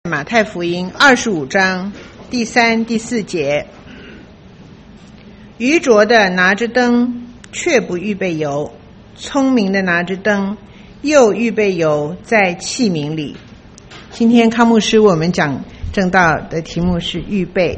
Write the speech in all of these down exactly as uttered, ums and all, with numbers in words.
马太福音二十五章第三、第四节，愚拙的拿着灯，却不预备油；聪明的拿着灯，又预备油在器皿里。今天康牧师为我们讲正道的题目是预备。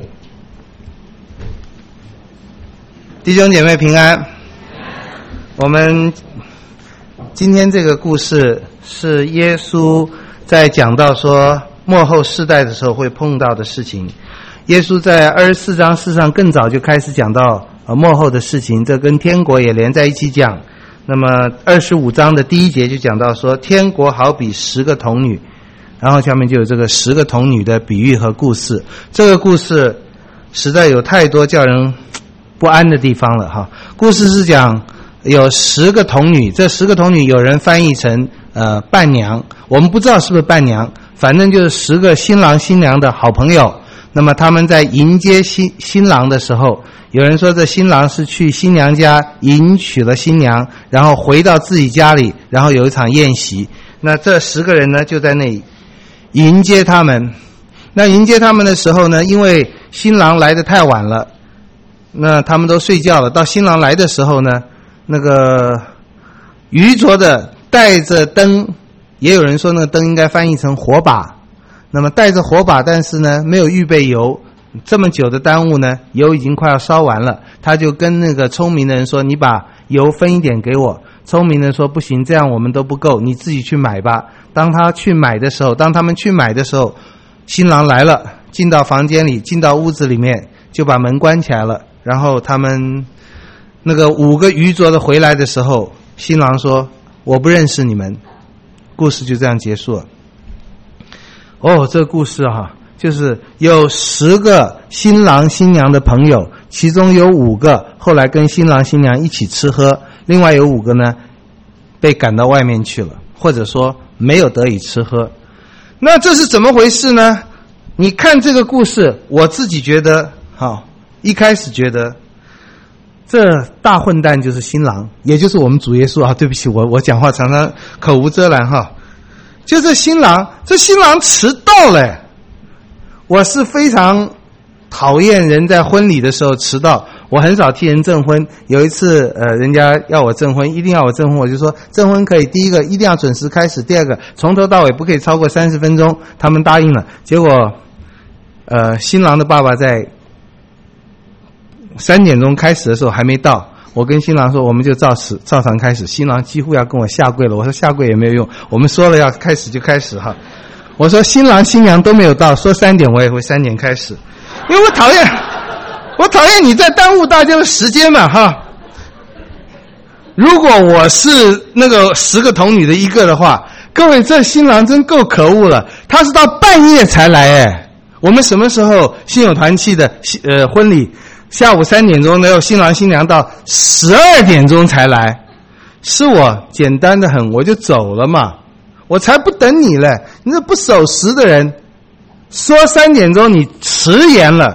弟兄姐妹平安。我们今天这个故事是耶稣在讲到说末后世代的时候会碰到的事情。耶稣在二十四章事实上更早就开始讲到呃末后的事情，这跟天国也连在一起讲。那么二十五章的第一节就讲到说，天国好比十个童女，然后下面就有这个十个童女的比喻和故事。这个故事实在有太多叫人不安的地方了哈。故事是讲有十个童女，这十个童女有人翻译成呃伴娘，我们不知道是不是伴娘，反正就是十个新郎新娘的好朋友。那么他们在迎接新新郎的时候，有人说这新郎是去新娘家迎娶了新娘，然后回到自己家里，然后有一场宴席。那这十个人呢就在那里迎接他们。那迎接他们的时候呢，因为新郎来得太晚了，那他们都睡觉了。到新郎来的时候呢，那个愚拙的带着灯，也有人说那个灯应该翻译成火把，那么带着火把，但是呢没有预备油，这么久的耽误呢，油已经快要烧完了。他就跟那个聪明的人说，你把油分一点给我。聪明的人说，不行，这样我们都不够，你自己去买吧。当他去买的时候，当他们去买的时候，新郎来了，进到房间里，进到屋子里面，就把门关起来了。然后他们那个五个愚拙的回来的时候，新郎说，我不认识你们。故事就这样结束了。哦，这个故事哈、啊，就是有十个新郎新娘的朋友，其中有五个后来跟新郎新娘一起吃喝，另外有五个呢被赶到外面去了，或者说没有得以吃喝。那这是怎么回事呢？你看这个故事，我自己觉得好，一开始觉得这大混蛋就是新郎，也就是我们主耶稣啊。对不起，我我讲话常常口无遮拦哈。就这新郎，这新郎迟到了。我是非常讨厌人在婚礼的时候迟到，我很少替人证婚。有一次呃，人家要我证婚，一定要我证婚，我就说证婚可以，第一个一定要准时开始，第二个从头到尾不可以超过三十分钟。他们答应了，结果呃，新郎的爸爸在三点钟开始的时候还没到，我跟新郎说我们就照时照常开始。新郎几乎要跟我下跪了，我说下跪也没有用，我们说了要开始就开始哈。我说新郎新娘都没有到，说三点我也会三点开始，因为我讨厌我讨厌你在耽误大家的时间嘛哈。如果我是那个十个童女的一个的话，各位这新郎真够可恶了，他是到半夜才来哎。我们什么时候新友团契的呃婚礼下午三点钟呢，新郎新娘到十二点钟才来，是我简单的很，我就走了嘛，我才不等你嘞！你这不守时的人，说三点钟你迟延了，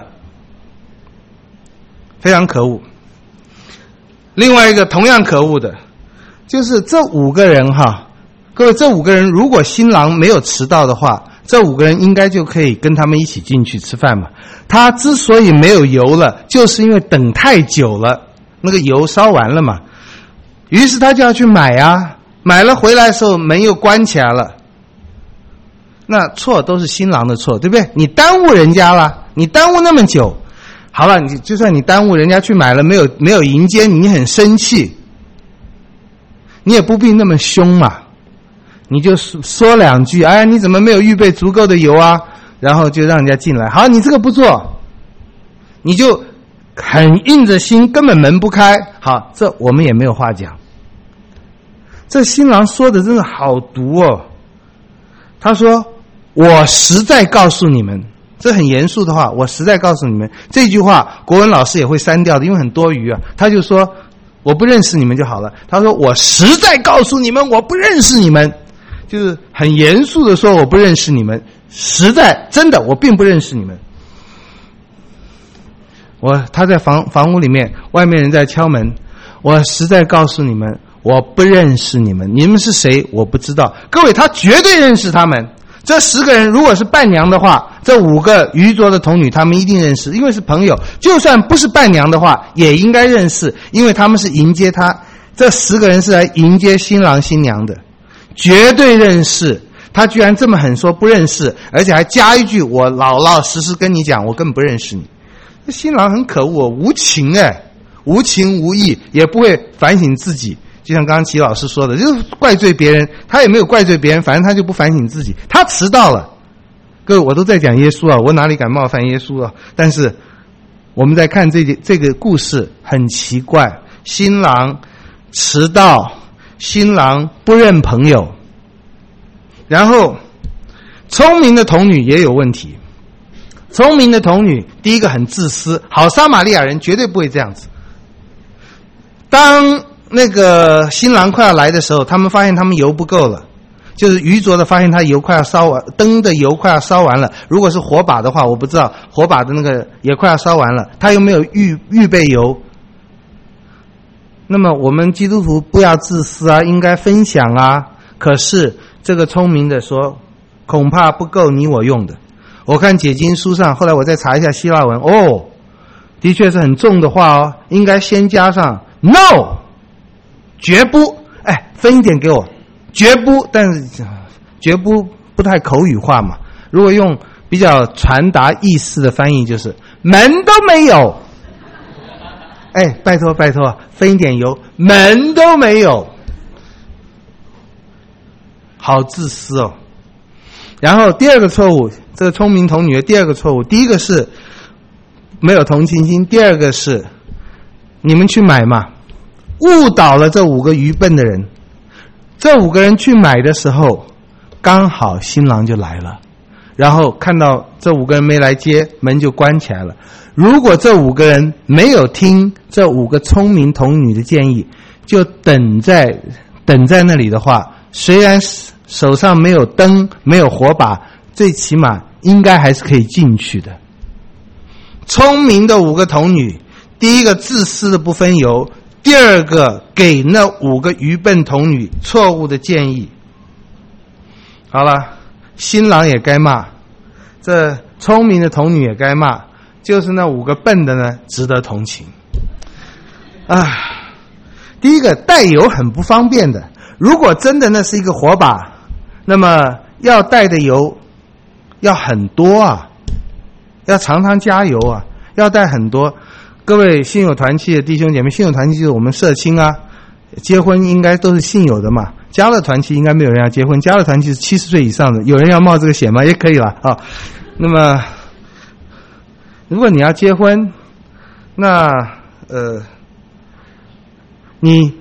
非常可恶。另外一个同样可恶的，就是这五个人哈，各位这五个人如果新郎没有迟到的话，这五个人应该就可以跟他们一起进去吃饭嘛。他之所以没有油了，就是因为等太久了，那个油烧完了嘛。于是他就要去买啊，买了回来的时候门又关起来了。那错都是新郎的错，对不对？你耽误人家了，你耽误那么久。好了，你就算你耽误人家去买了，没有没有迎接你，你很生气，你也不必那么凶嘛。你就说两句，哎，你怎么没有预备足够的油啊？然后就让人家进来。好，你这个不做，你就很硬着心，根本门不开。好，这我们也没有话讲。这新郎说的真的好毒哦。他说：“我实在告诉你们，这很严肃的话，我实在告诉你们。”这句话国文老师也会删掉的，因为很多余啊。他就说：“我不认识你们就好了。”他说：“我实在告诉你们，我不认识你们。”就是很严肃的说，我不认识你们，实在真的我并不认识你们。我他在房房屋里面，外面人在敲门，我实在告诉你们，我不认识你们，你们是谁我不知道。各位，他绝对认识他们， 这十个人如果是伴娘的话，这五个愚拙的童女他们一定认识，因为是朋友。就算不是伴娘的话，也应该认识，因为他们是迎接他。这十个人是来迎接新郎新娘的，绝对认识。他居然这么狠说不认识，而且还加一句：我老老实实跟你讲，我根本不认识你。这新郎很可恶，无情哎，无情无义，也不会反省自己。就像刚刚齐老师说的，就是怪罪别人，他也没有怪罪别人，反正他就不反省自己。他迟到了，各位，我都在讲耶稣啊，我哪里敢冒犯耶稣啊？但是我们在看这这个故事，很奇怪，新郎迟到，新郎不认朋友。然后聪明的童女也有问题。聪明的童女第一个很自私，好撒玛利亚人绝对不会这样子。当那个新郎快要来的时候，他们发现他们油不够了，就是愚拙的发现他油快要烧完，灯的油快要烧完了。如果是火把的话，我不知道，火把的那个也快要烧完了，他又没有预预备油。那么我们基督徒不要自私啊，应该分享啊。可是这个聪明的说，恐怕不够你我用的。我看解经书上，后来我再查一下希腊文，哦，的确是很重的话哦，应该先加上 no， 绝不，哎，分一点给我，绝不，但是绝不不太口语化嘛。如果用比较传达意思的翻译，就是门都没有。哎，拜托拜托，分一点油，门都没有。好自私哦。然后第二个错误，这个聪明童女的第二个错误，第一个是没有同情心，第二个是你们去买嘛，误导了这五个愚笨的人。这五个人去买的时候，刚好新郎就来了，然后看到这五个人没来接，门就关起来了。如果这五个人没有听这五个聪明童女的建议，就等在等在那里的话，虽然手上没有灯，没有火把，最起码应该还是可以进去的。聪明的五个童女，第一个自私的不分油，第二个给那五个愚笨童女错误的建议。好了，新郎也该骂，这聪明的童女也该骂，就是那五个笨的呢，值得同情。啊，第一个带油很不方便的，如果真的那是一个火把，那么要带的油要很多啊，要常常加油啊，要带很多。各位信友团契的弟兄姐妹，信友团契就是我们社青啊，结婚应该都是信友的嘛，加了团契应该没有人要结婚，加了团契是七十岁以上的，有人要冒这个险吗？也可以了啊。那么如果你要结婚，那呃你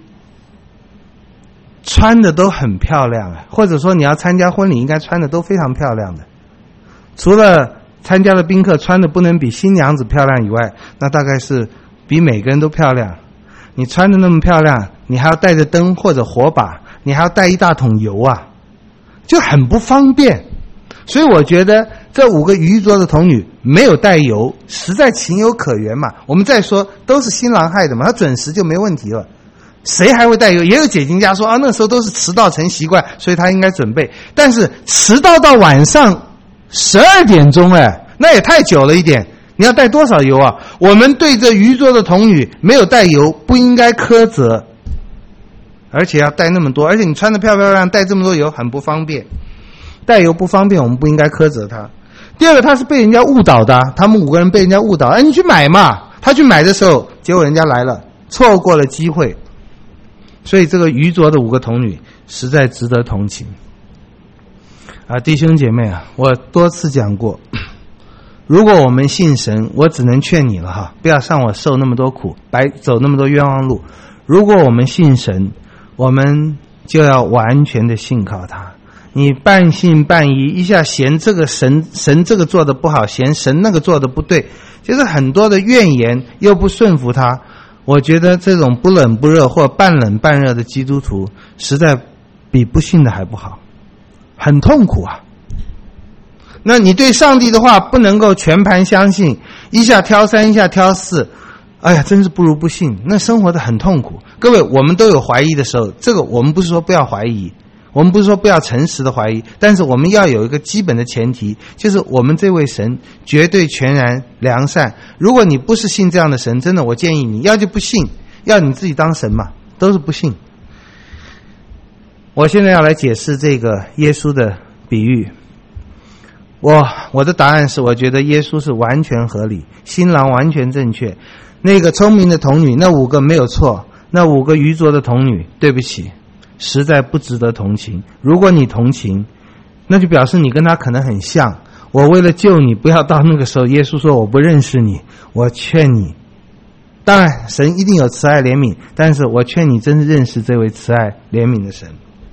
穿的都很漂亮啊，或者说你要参加婚礼应该穿的都非常漂亮的。除了参加的宾客穿的不能比新娘子漂亮以外，那大概是比每个人都漂亮。你穿的那么漂亮，你还要带着灯或者火把，你还要带一大桶油啊，就很不方便。所以我觉得这五个愚拙的童女没有带油，实在情有可原嘛。我们再说都是新郎害的嘛，他准时就没问题了。谁还会带油？也有解经家说啊，那时候都是迟到成习惯，所以他应该准备。但是迟到到晚上十二点钟，哎，那也太久了一点。你要带多少油啊？我们对这愚拙的童女没有带油，不应该苛责，而且要带那么多，而且你穿得漂漂亮，带这么多油很不方便。带油不方便，我们不应该苛责他。第二个，他是被人家误导的，他们五个人被人家误导，哎，你去买嘛。他去买的时候，结果人家来了，错过了机会。所以这个愚拙的五个童女实在值得同情啊！弟兄姐妹啊，我多次讲过，如果我们信神，我只能劝你了哈，不要让我受那么多苦，白走那么多冤枉路。如果我们信神，我们就要完全的信靠他。你半信半疑，一下嫌这个神神这个做的不好，嫌神那个做的不对，就是很多的怨言，又不顺服他。我觉得这种不冷不热或半冷半热的基督徒，实在比不信的还不好，很痛苦啊。那你对上帝的话不能够全盘相信，一下挑三，一下挑四，哎呀，真是不如不信，那生活的很痛苦。各位，我们都有怀疑的时候，这个我们不是说不要怀疑， 我们不是说不要诚实的怀疑，但是我们要有一个基本的前提，就是我们这位神绝对全然良善。如果你不是信这样的神，真的我建议你要就不信，要你自己当神嘛，都是不信。我现在要来解释这个耶稣的比喻。我我的答案是，我觉得耶稣是完全合理，新郎完全正确。那个聪明的童女，那五个没有错，那五个愚拙的童女，对不起，实在不值得同情。如果你同情，那就表示你跟他可能很像。我为了救你，不要到那个时候，耶稣说我不认识你，我劝你。当然神一定有慈爱怜悯，但是我劝你真是认识这位慈爱怜悯的神。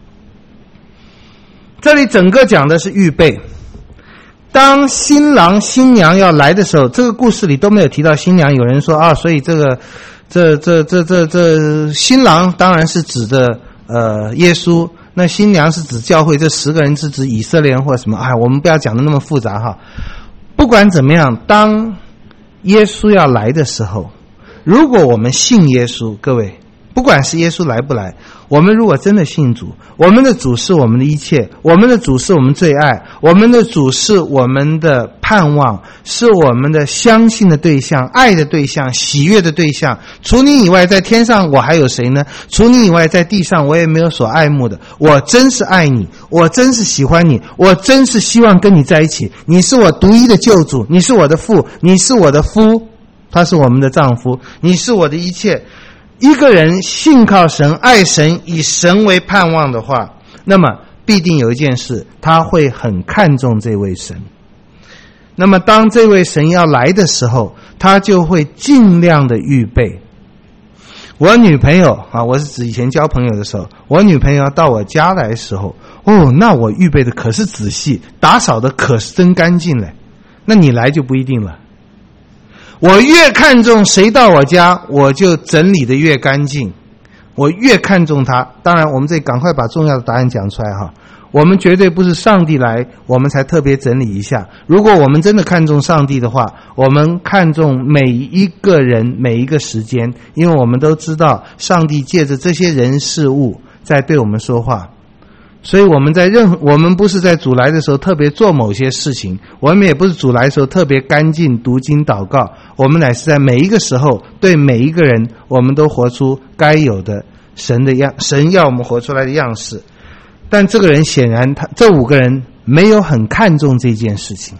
这里整个讲的是预备。当新郎新娘要来的时候，这个故事里都没有提到新娘。有人说啊，所以这个这这这这这新郎当然是指的呃耶稣，那新娘是指教会，这十个人是指以色列人或什么。哎，我们不要讲的那么复杂哈。不管怎么样，当耶稣要来的时候，如果我们信耶稣，各位，不管是耶稣来不来，我们如果真的信主，我们的主是我们的一切，我们的主是我们最爱，我们的主是我们的盼望，是我们的相信的对象，爱的对象，喜悦的对象。除你以外，在天上我还有谁呢？除你以外，在地上我也没有所爱慕的。我真是爱你，我真是喜欢你，我真是希望跟你在一起。你是我独一的救主，你是我的父，你是我的夫，他是我们的丈夫，你是我的一切。一个人信靠神，爱神，以神为盼望的话，那么必定有一件事，他会很看重这位神。那么当这位神要来的时候，他就会尽量的预备。我女朋友啊，我是指以前交朋友的时候，我女朋友要到我家来的时候，哦，那我预备的可是仔细，打扫的可是真干净嘞。那你来就不一定了。我越看重谁到我家，我就整理的越干净。我越看重他，当然我们这里赶快把重要的答案讲出来哈。我们绝对不是上帝来我们才特别整理一下。如果我们真的看重上帝的话，我们看重每一个人每一个时间，因为我们都知道上帝借着这些人事物在对我们说话。所以我们在任我们不是在主来的时候特别做某些事情，我们也不是主来的时候特别干净读经祷告，我们乃是在每一个时候对每一个人，我们都活出该有的神的样，神要我们活出来的样式。但这个人显然他这五个人没有很看重这件事情。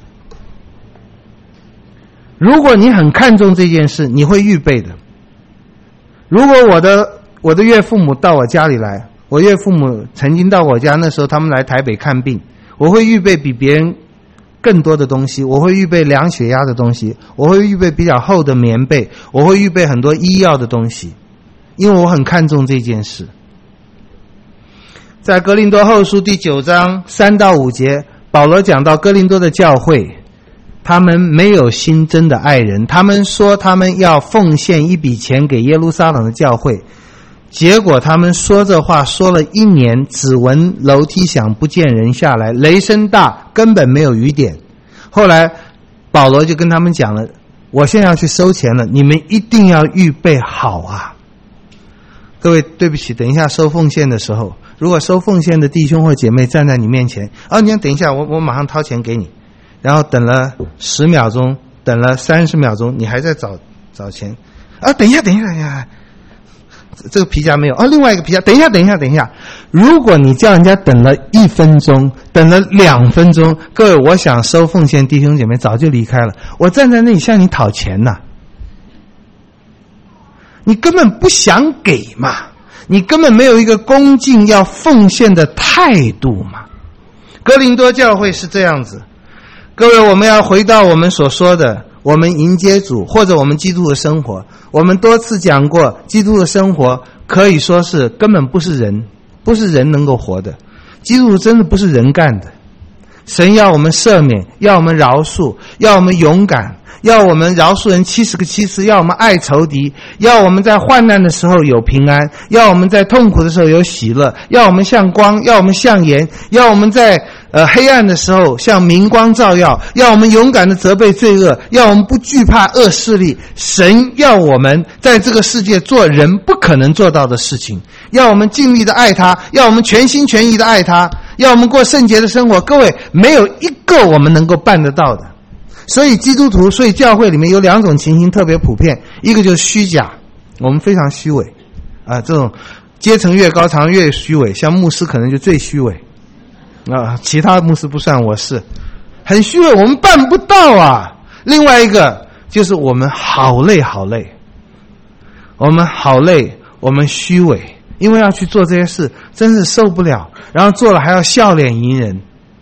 如果你很看重这件事，你会预备的。如果我的我的岳父母到我家里来，我岳父母曾经到我家，那时候他们来台北看病，我会预备比别人更多的东西，我会预备量血压的东西，我会预备比较厚的棉被，我会预备很多医药的东西，因为我很看重这件事。在哥林多后书第九章三到五节，保罗讲到哥林多的教会，他们没有心真的爱人，他们说他们要奉献一笔钱给耶路撒冷的教会，结果他们说这话说了一年，只闻楼梯响，不见人下来，雷声大，根本没有雨点。后来保罗就跟他们讲了，我现在要去收钱了，你们一定要预备好啊。各位对不起，等一下收奉献的时候，如果收奉献的弟兄或姐妹站在你面前，啊，你等一下，我我马上掏钱给你，然后等了十秒钟，等了三十秒钟，你还在找找钱，啊，等一下等一下等一下，这个皮夹没有哦，另外一个皮夹，等一下等一下等一下。如果你叫人家等了一分钟，等了两分钟，各位，我想收奉献弟兄姐妹早就离开了，我站在那里向你讨钱呐，你根本不想给嘛，你根本没有一个恭敬要奉献的态度嘛。哥林多教会是这样子。各位，我们要回到我们所说的，我们迎接主或者我们基督的生活，我们多次讲过，基督的生活可以说是根本不是人不是人能够活的，基督真的不是人干的。神要我们赦免，要我们饶恕，要我们勇敢， 要我们饶恕人七十个七次，要我们爱仇敌，要我们在患难的时候有平安，要我们在痛苦的时候有喜乐，要我们像光，要我们像盐，要我们在呃黑暗的时候像明光照耀，要我们勇敢的责备罪恶，要我们不惧怕恶势力。神要我们在这个世界做人不可能做到的事情，要我们尽力的爱他，要我们全心全意的爱他，要我们过圣洁的生活。各位，没有一个我们能够办得到的。所以基督徒，所以教会里面有两种情形特别普遍，一个就是虚假，我们非常虚伪啊，这种阶层越高常越虚伪，像牧师可能就最虚伪啊，其他牧师不算，我是很虚伪，我们办不到啊。另外一个就是我们好累好累，我们好累，我们虚伪，因为要去做这些事真是受不了，然后做了还要笑脸迎人。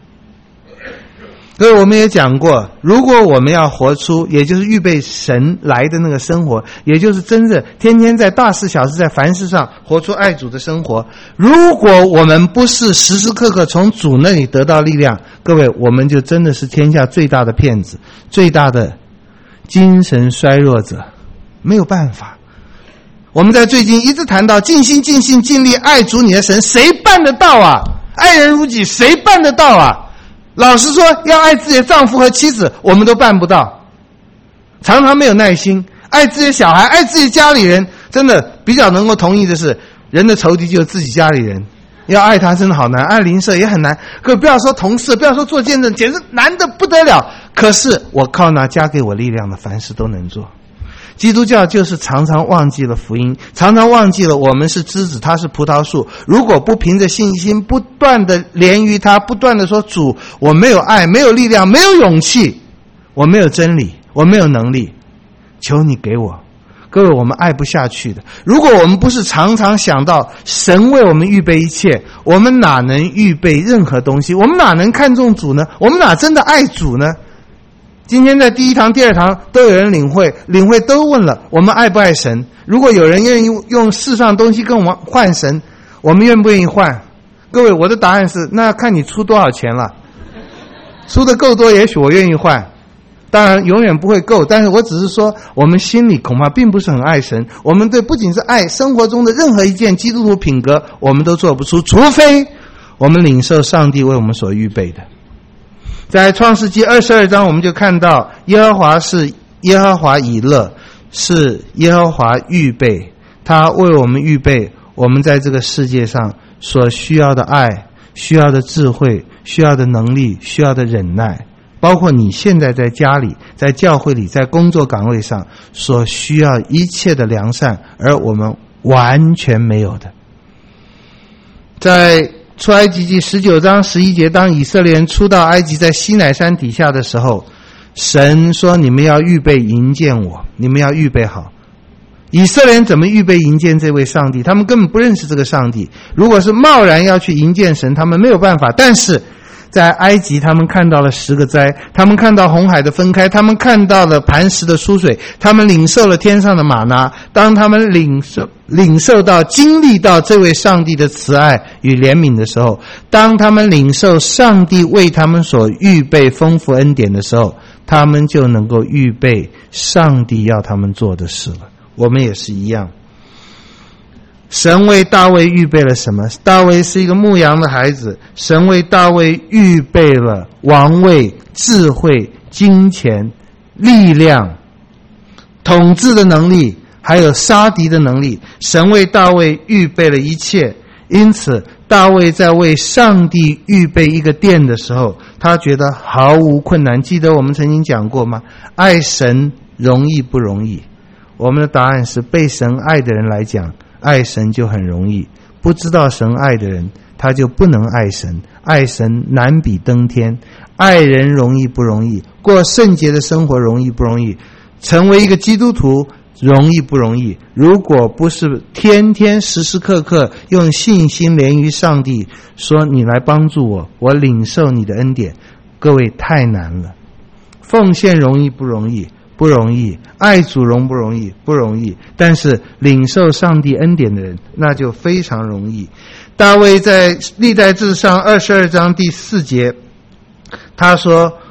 所以我们也讲过，如果我们要活出也就是预备神来的那个生活，也就是真正天天在大事小事在凡事上活出爱主的生活，如果我们不是时时刻刻从主那里得到力量，各位，我们就真的是天下最大的骗子，最大的精神衰弱者，没有办法。我们在最近一直谈到尽心尽性尽力爱主你的神，谁办得到啊？爱人如己，谁办得到啊？老实说，要爱自己的丈夫和妻子，我们都办不到，常常没有耐心。爱自己的小孩，爱自己家里人，真的比较能够同意的是，人的仇敌就是自己家里人，要爱他真的好难，爱邻舍也很难。可不要说同事，不要说做见证，简直难得不得了。可是我靠那加给我力量的，凡事都能做。基督教就是常常忘记了福音，常常忘记了我们是枝子，他是葡萄树。如果不凭着信心不断的连于他，不断的说主，我没有爱，没有力量，没有勇气，我没有真理，我没有能力，求你给我。各位，我们爱不下去的。如果我们不是常常想到神为我们预备一切，我们哪能预备任何东西？我们哪能看重主呢？我们哪真的爱主呢？今天在第一堂第二堂都有人领会，领会都问了我们爱不爱神。如果有人愿意用世上东西跟我们换神，我们愿不愿意换？各位，我的答案是那要看你出多少钱了，出的够多也许我愿意换，当然永远不会够，但是我只是说我们心里恐怕并不是很爱神。我们对不仅是爱生活中的任何一件基督徒品格我们都做不出，除非我们领受上帝为我们所预备的。在创世纪二十二章我们就看到耶和华是耶和华以勒，是耶和华预备，他为我们预备我们在这个世界上所需要的爱，需要的智慧，需要的能力，需要的忍耐，包括你现在在家里，在教会里，在工作岗位上所需要一切的良善，而我们完全没有的。在出埃及记十九章十一节，当以色列人出到埃及，在西乃山底下的时候，神说你们要预备迎见我，你们要预备好。以色列人怎么预备迎见这位上帝？他们根本不认识这个上帝，如果是贸然要去迎见神，他们没有办法。但是在埃及他们看到了十个灾，他们看到红海的分开，他们看到了磐石的出水，他们领受了天上的玛拿。当他们领受领受到经历到这位上帝的慈爱与怜悯的时候，当他们领受上帝为他们所预备丰富恩典的时候，他们就能够预备上帝要他们做的事了。我们也是一样。神为大卫预备了什么？大卫是一个牧羊的孩子，神为大卫预备了王位、智慧、金钱、力量、统治的能力，还有杀敌的能力。神为大卫预备了一切，因此大卫在为上帝预备一个殿的时候，他觉得毫无困难。记得我们曾经讲过吗？爱神容易不容易？我们的答案是，被神爱的人来讲，爱神就很容易，不知道神爱的人他就不能爱神。爱神难比登天，爱人容易不容易？过圣洁的生活容易不容易？成为一个基督徒容易不容易？如果不是天天时时刻刻用信心连于上帝，说你来帮助我，我领受你的恩典，各位太难了。奉献容易不容易？不容易。爱主容不容易？不容易。但是领受上帝恩典的人，那就非常容易。大卫在历代志上二十二章第四节，他说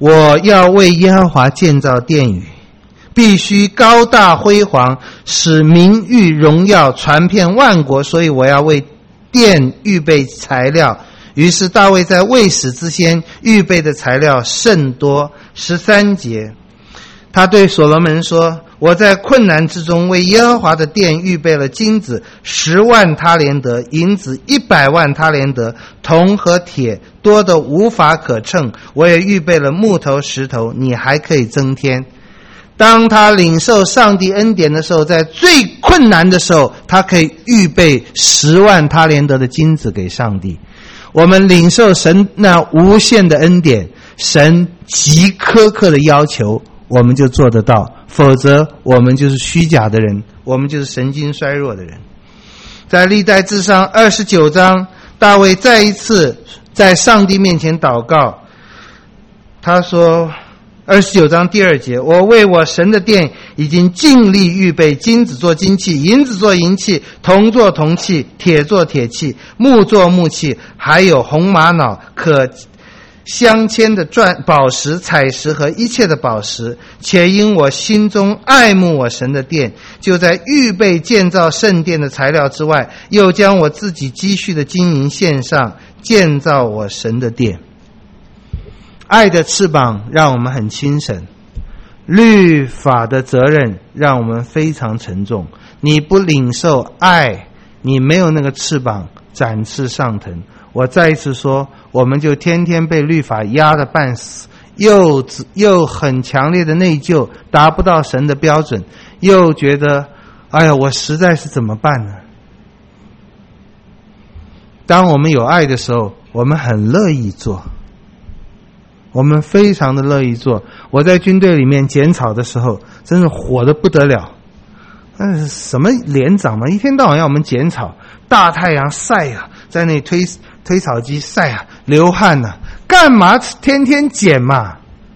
我要为耶和华建造殿宇，必须高大辉煌，使名誉荣耀传遍万国，所以我要为殿预备材料。于是大卫在未死之先预备的材料甚多。十三节，他对所罗门说，我在困难之中为耶和华的殿预备了金子十万他连得，银子一百万他连得，铜和铁多得无法可称。我也预备了木头石头，你还可以增添。当他领受上帝恩典的时候，在最困难的时候，他可以预备十万他连得的金子给上帝。我们领受神那无限的恩典，神极苛刻的要求，我们就做得到，否则我们就是虚假的人，我们就是神经衰弱的人。在历代志上二十九章，大卫再一次在上帝面前祷告，他说二十九章第二节，我为我神的殿已经尽力预备金子做金器，银子做银器，铜做铜器，铁做铁器，木做木器，还有红玛瑙可镶嵌的钻宝石、彩石和一切的宝石。且因我心中爱慕我神的殿，就在预备建造圣殿的材料之外，又将我自己积蓄的金银献上，建造我神的殿。爱的翅膀让我们很轻省，律法的责任让我们非常沉重。你不领受爱，你没有那个翅膀展翅上腾。我再一次说，我们就天天被律法压得半死，又又很强烈的内疚，达不到神的标准，又觉得哎呀，我实在是怎么办呢？当我们有爱的时候，我们很乐意做，我们非常的乐意做。我在军队里面剪草的时候，真是火得不得了。但是什么连长嘛，一天到晚要我们剪草，大太阳晒啊，在那里推推草机晒啊，流汗啊，干嘛天天剪嘛？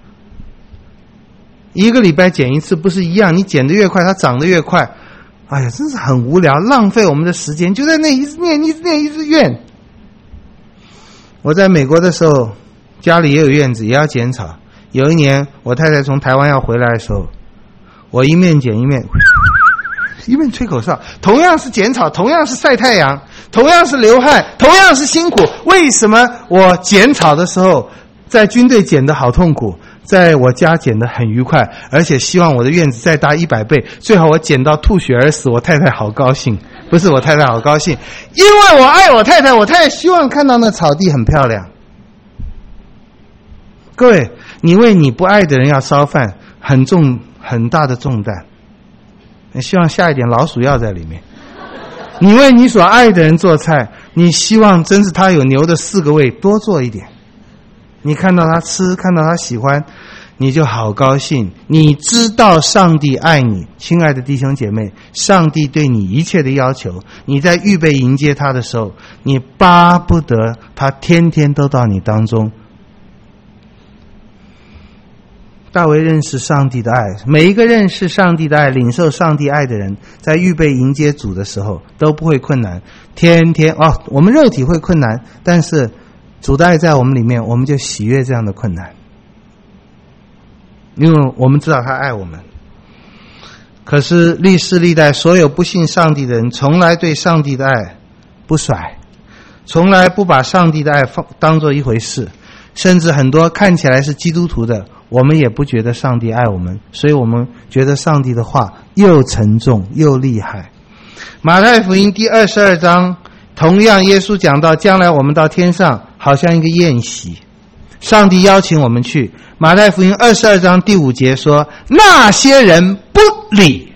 一个礼拜剪一次不是一样？你剪得越快，它长得越快。哎呀，真是很无聊，浪费我们的时间，就在那一直念一直念一直怨。我在美国的时候，家里也有院子，也要剪草。有一年我太太从台湾要回来的时候，我一面剪一面一面吹口哨。同样是剪草，同样是晒太阳，同样是流汗，同样是辛苦，为什么我剪草的时候在军队剪得好痛苦，在我家剪得很愉快，而且希望我的院子再大一百倍，最好我剪到吐血而死，我太太好高兴。不是我太太好高兴，因为我爱我太太，我太太希望看到那草地很漂亮。各位，你为你不爱的人要烧饭，很重很大的重担，你希望下一点老鼠药在里面。你为你所爱的人做菜，你希望真是他有牛的四个胃，多做一点。你看到他吃，看到他喜欢，你就好高兴。你知道上帝爱你，亲爱的弟兄姐妹，上帝对你一切的要求，你在预备迎接他的时候，你巴不得他天天都到你当中。大卫认识上帝的爱，每一个认识上帝的爱、领受上帝爱的人，在预备迎接主的时候都不会困难。天天哦，我们肉体会困难，但是主的爱在我们里面，我们就喜悦这样的困难，因为我们知道他爱我们。可是历世历代所有不信上帝的人，从来对上帝的爱不甩，从来不把上帝的爱放当作一回事，甚至很多看起来是基督徒的，我们也不觉得上帝爱我们，所以我们觉得上帝的话又沉重又厉害。马太福音第二十二章，同样耶稣讲到将来我们到天上好像一个宴席，上帝邀请我们去。马太福音二十二章第五节说，那些人不理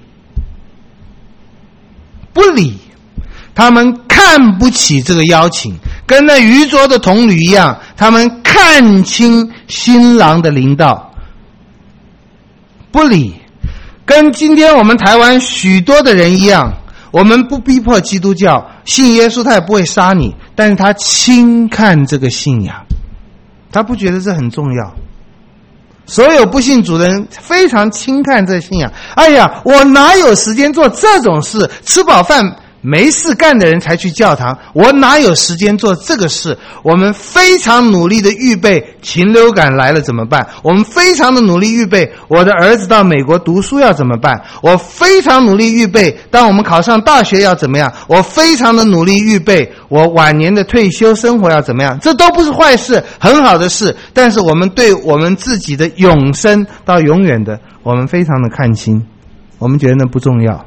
不理他们看不起这个邀请，跟那愚拙的童女一样，他们看清新郎的临到，不理。跟今天我们台湾许多的人一样，我们不逼迫基督教，信耶稣他也不会杀你，但是他轻看这个信仰，他不觉得这很重要。所有不信主的人非常轻看这个信仰。哎呀，我哪有时间做这种事？吃饱饭没事干的人才去教堂，我哪有时间做这个事？我们非常努力的预备禽流感来了怎么办？我们非常的努力预备我的儿子到美国读书要怎么办？我非常努力预备当我们考上大学要怎么样？我非常的努力预备我晚年的退休生活要怎么样？这都不是坏事，很好的事，但是我们对我们自己的永生到永远的，我们非常的看清，我们觉得那不重要。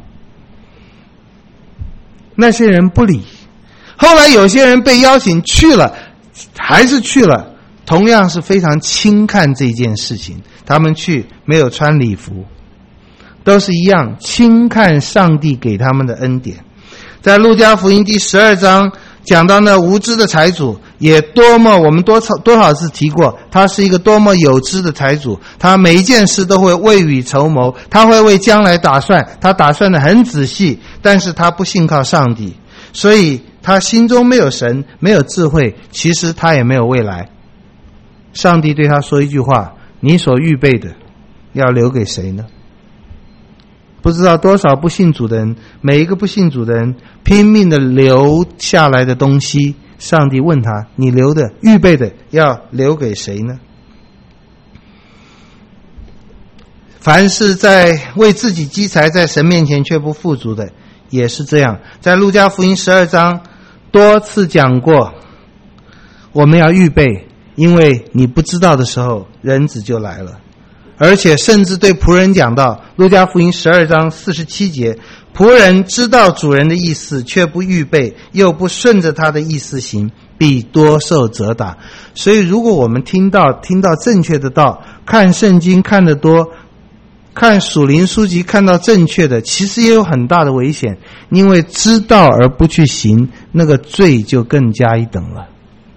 那些人不理，后来有些人被邀请去了，还是去了，同样是非常轻看这件事情。他们去没有穿礼服，都是一样轻看上帝给他们的恩典。在路加福音第十二章讲到那无知的财主，也多么我们多少多少次提过，他是一个多么有知的财主，他每一件事都会未雨绸缪，他会为将来打算，他打算得很仔细，但是他不信靠上帝，所以他心中没有神，没有智慧，其实他也没有未来。上帝对他说一句话，你所预备的要留给谁呢？不知道多少不信主的人，每一个不信主的人拼命的留下来的东西，上帝问他，你留的预备的要留给谁呢？凡是在为自己积财，在神面前却不富足的，也是这样。在路加福音十二章多次讲过，我们要预备，因为你不知道的时候，人子就来了。而且甚至对仆人讲到，路加福音十二章四十七节，仆人知道主人的意思，却不预备，又不顺着他的意思行，必多受责打。所以如果我们听到听到正确的道，看圣经看得多，看属灵书籍看到正确的，其实也有很大的危险，因为知道而不去行，那个罪就更加一等了。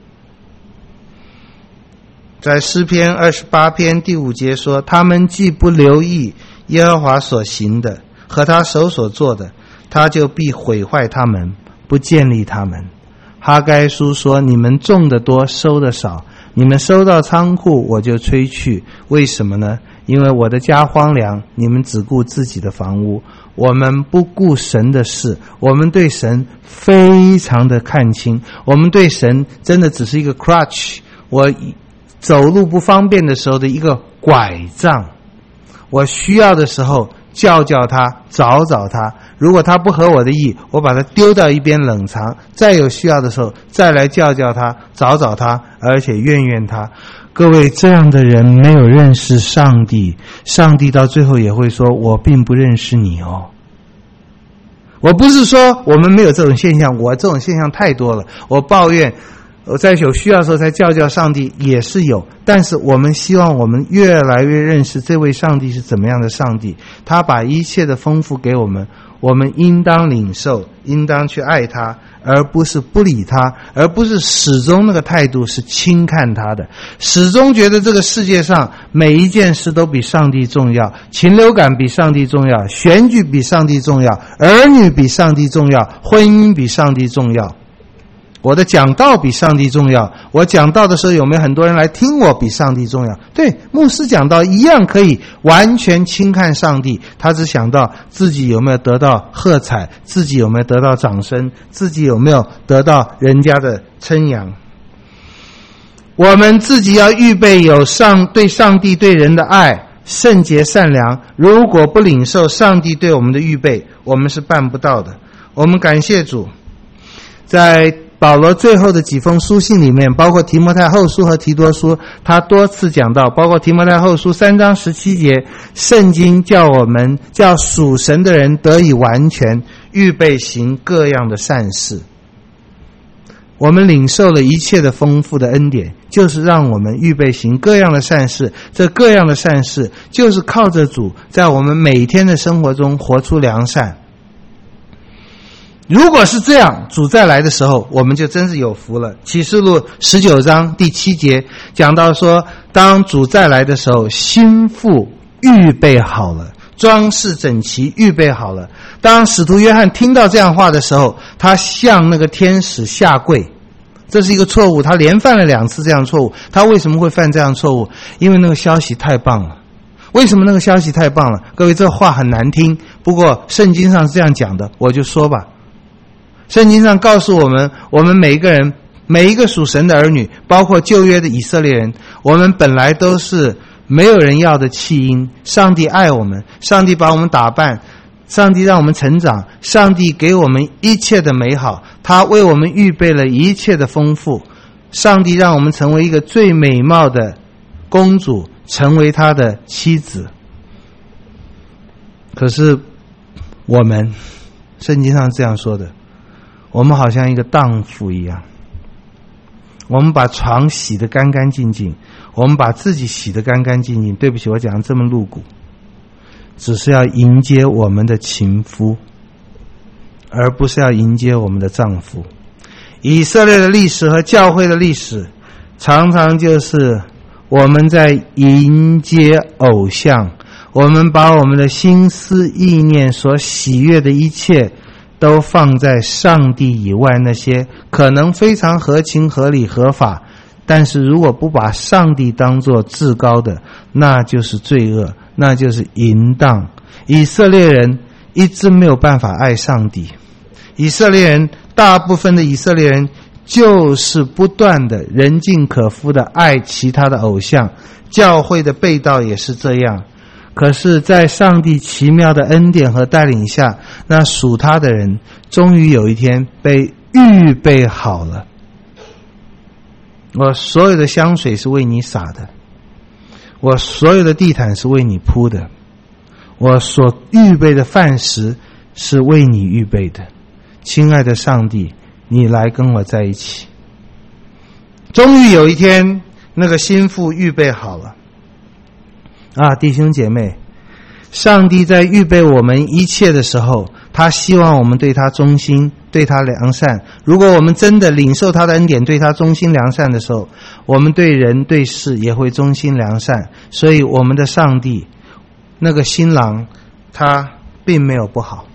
在诗篇二十八篇第五节说，他们既不留意耶和华所行的和他手所做的，他就必毁坏他们，不建立他们。哈该书说，你们种的多，收的少，你们收到仓库，我就吹去。为什么呢？因为我的家荒凉，你们只顾自己的房屋。我们不顾神的事，我们对神非常的看清，我们对神真的只是一个 crutch， 我走路不方便的时候的一个拐杖，我需要的时候叫叫他，找找他，如果他不合我的意，我把他丢到一边冷藏，再有需要的时候再来叫叫他，找找他，而且怨怨他。各位，这样的人没有认识上帝，上帝到最后也会说，我并不认识你哦。我不是说我们没有这种现象，我这种现象太多了，我抱怨我在有需要的时候才叫叫上帝也是有，但是我们希望我们越来越认识这位上帝是怎么样的上帝，他把一切的丰富给我们，我们应当领受，应当去爱他，而不是不理他，而不是始终那个态度是轻看他的，始终觉得这个世界上每一件事都比上帝重要，禽流感比上帝重要，选举比上帝重要，儿女比上帝重要，婚姻比上帝重要，我的讲道比上帝重要，我讲道的时候有没有很多人来听我比上帝重要？对，牧师讲道一样可以完全轻看上帝，他只想到自己有没有得到喝彩，自己有没有得到掌声，自己有没有得到人家的称扬。我们自己要预备有上对上帝对人的爱，圣洁善良，如果不领受上帝对我们的预备，我们是办不到的。我们感谢主，在保罗最后的几封书信里面，包括提摩太后书和提多书，他多次讲到，包括提摩太后书三章十七节，圣经叫我们叫属神的人得以完全，预备行各样的善事。我们领受了一切的丰富的恩典，就是让我们预备行各样的善事，这各样的善事就是靠着主在我们每天的生活中活出良善。如果是这样，主再来的时候，我们就真是有福了。启示录十九章第七节讲到说，当主再来的时候，心腹预备好了，装饰整齐，预备好了。当使徒约翰听到这样话的时候，他向那个天使下跪，这是一个错误，他连犯了两次这样错误。他为什么会犯这样错误？因为那个消息太棒了。为什么那个消息太棒了？各位，这话很难听，不过圣经上是这样讲的，我就说吧。 圣经上告诉我们，我们每一个人，每一个属神的儿女，包括旧约的以色列人，我们本来都是没有人要的弃婴。上帝爱我们，上帝把我们打扮，上帝让我们成长，上帝给我们一切的美好，他为我们预备了一切的丰富。上帝让我们成为一个最美貌的公主，成为他的妻子。可是我们，圣经上这样说的，我们好像一个荡妇一样，我们把床洗得干干净净，我们把自己洗得干干净净。对不起，我讲得这么露骨，只是要迎接我们的情夫，而不是要迎接我们的丈夫。以色列的历史和教会的历史，常常就是我们在迎接偶像，我们把我们的心思意念所喜悦的一切都放在上帝以外那些可能非常合情合理合法，但是如果不把上帝当作至高的，那就是罪恶，那就是淫荡。以色列人一直没有办法爱上帝，以色列人大部分的以色列人就是不断的人尽可夫的爱其他的偶像，教会的背道也是这样。可是在上帝奇妙的恩典和带领下，那属他的人终于有一天被预备好了。我所有的香水是为你洒的，我所有的地毯是为你铺的，我所预备的饭食是为你预备的。亲爱的上帝，你来跟我在一起。终于有一天，那个心腹预备好了啊，弟兄姐妹，上帝在预备我们一切的时候，他希望我们对他忠心，对他良善。如果我们真的领受他的恩典，对他忠心良善的时候，我们对人对事也会忠心良善。所以我们的上帝，那个新郎，他并没有不好。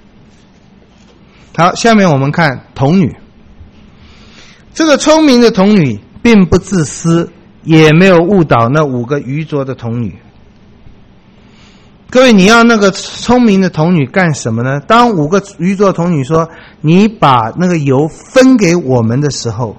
好，下面我们看童女。这个聪明的童女并不自私，也没有误导那五个愚拙的童女。各位，你要那个聪明的童女干什么呢？当五个愚拙童女说你把那个油分给我们的时候，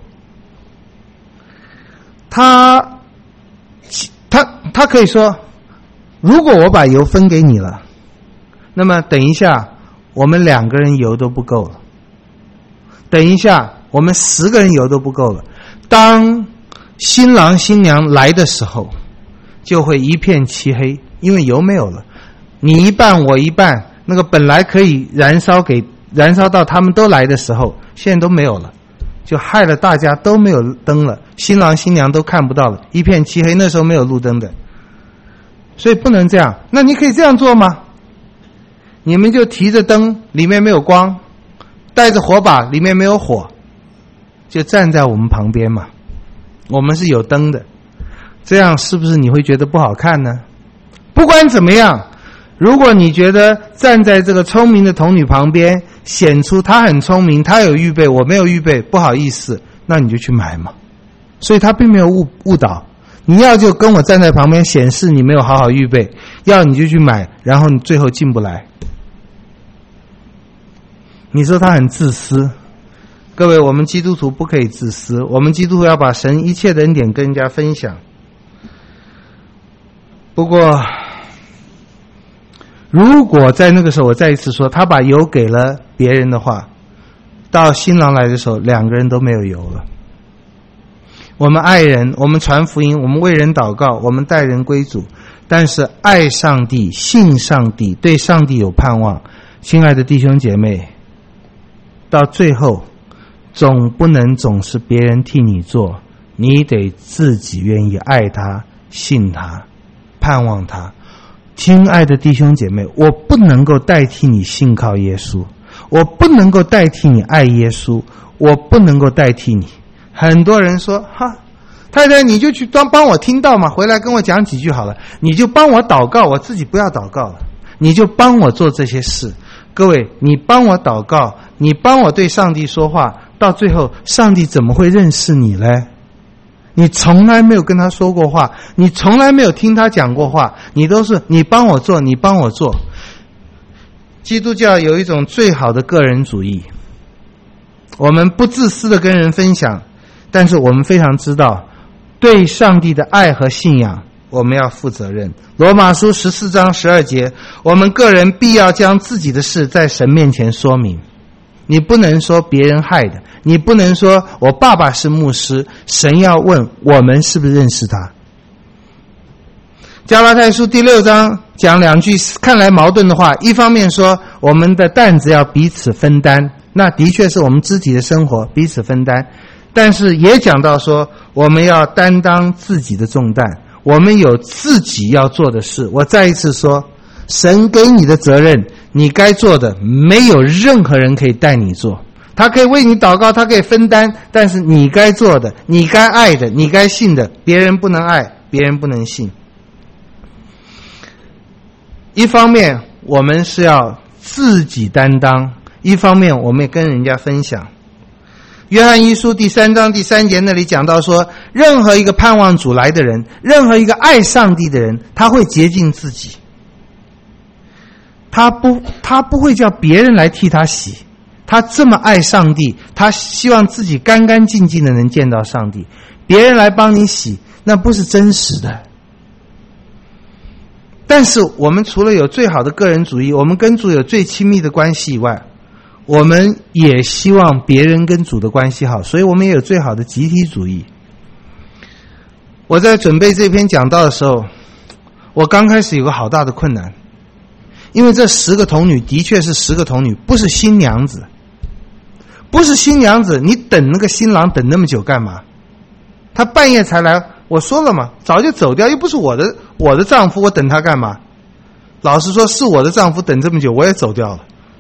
他他他可以说，如果我把油分给你了，那么等一下我们两个人油都不够了，等一下我们十个人油都不够了。当新郎新娘来的时候，就会一片漆黑，因为油没有了。你一半我一半，那个本来可以燃烧给燃烧到他们都来的时候，现在都没有了，就害了大家都没有灯了，新郎新娘都看不到了，一片漆黑。那时候没有路灯的，所以不能这样。那你可以这样做吗？你们就提着灯，里面没有光，带着火把，里面没有火，就站在我们旁边嘛。我们是有灯的，这样是不是你会觉得不好看呢？不管怎么样，如果你觉得站在这个聪明的童女旁边，显出她很聪明，她有预备，我没有预备，不好意思，那你就去买嘛。所以她并没有误误导，你要就跟我站在旁边，显示你没有好好预备，要你就去买，然后你最后进不来。你说他很自私，各位，我们基督徒不可以自私，我们基督徒要把神一切的恩典跟人家分享。不过如果在那个时候，我再一次说，他把油给了别人的话，到新郎来的时候，两个人都没有油了。我们爱人，我们传福音，我们为人祷告，我们带人归主，但是爱上帝，信上帝，对上帝有盼望。亲爱的弟兄姐妹，到最后总不能总是别人替你做，你得自己愿意爱他，信他，盼望他。亲爱的弟兄姐妹，我不能够代替你信靠耶稣，我不能够代替你爱耶稣，我不能够代替你。很多人说，哈，太太你就去帮帮我听到嘛，回来跟我讲几句好了，你就帮我祷告，我自己不要祷告了，你就帮我做这些事。各位，你帮我祷告，你帮我对上帝说话，到最后上帝怎么会认识你呢？你从来没有跟他说过话，你从来没有听他讲过话，你都是你帮我做，你帮我做。基督教有一种最好的个人主义， 我们不自私的跟人分享，但是我们非常知道对上帝的爱和信仰我们要负责任。罗马书十四章十二节，我们个人必要将自己的事在神面前说明。你不能说别人害的，你不能说我爸爸是牧师，神要问我们是不是认识他。加拉太书第六章讲两句看来矛盾的话，一方面说我们的担子要彼此分担，那的确是我们肢体的生活彼此分担，但是也讲到说我们要担当自己的重担，我们有自己要做的事。我再一次说，神给你的责任，你该做的没有任何人可以带你做，他可以为你祷告，他可以分担，但是你该做的，你该爱的，你该信的，别人不能爱，别人不能信。一方面我们是要自己担当，一方面我们也跟人家分享。约翰一书第三章第三节那里讲到说，任何一个盼望主来的人，任何一个爱上帝的人，他会洁净自己，他不他不会叫别人来替他洗，他这么爱上帝，他希望自己干干净净的能见到上帝，别人来帮你洗那不是真实的。但是我们除了有最好的个人主义，我们跟主有最亲密的关系以外，我们也希望别人跟主的关系好，所以我们也有最好的集体主义。我在准备这篇讲道的时候，我刚开始有个好大的困难，因为这十个童女的确是十个童女，不是新娘子，不是新娘子，你等那个新郎等那么久干嘛？他半夜才来，我说了嘛，早就走掉，又不是我的我的丈夫，我等他干嘛？老实说，是我的丈夫等这么久，我也走掉了。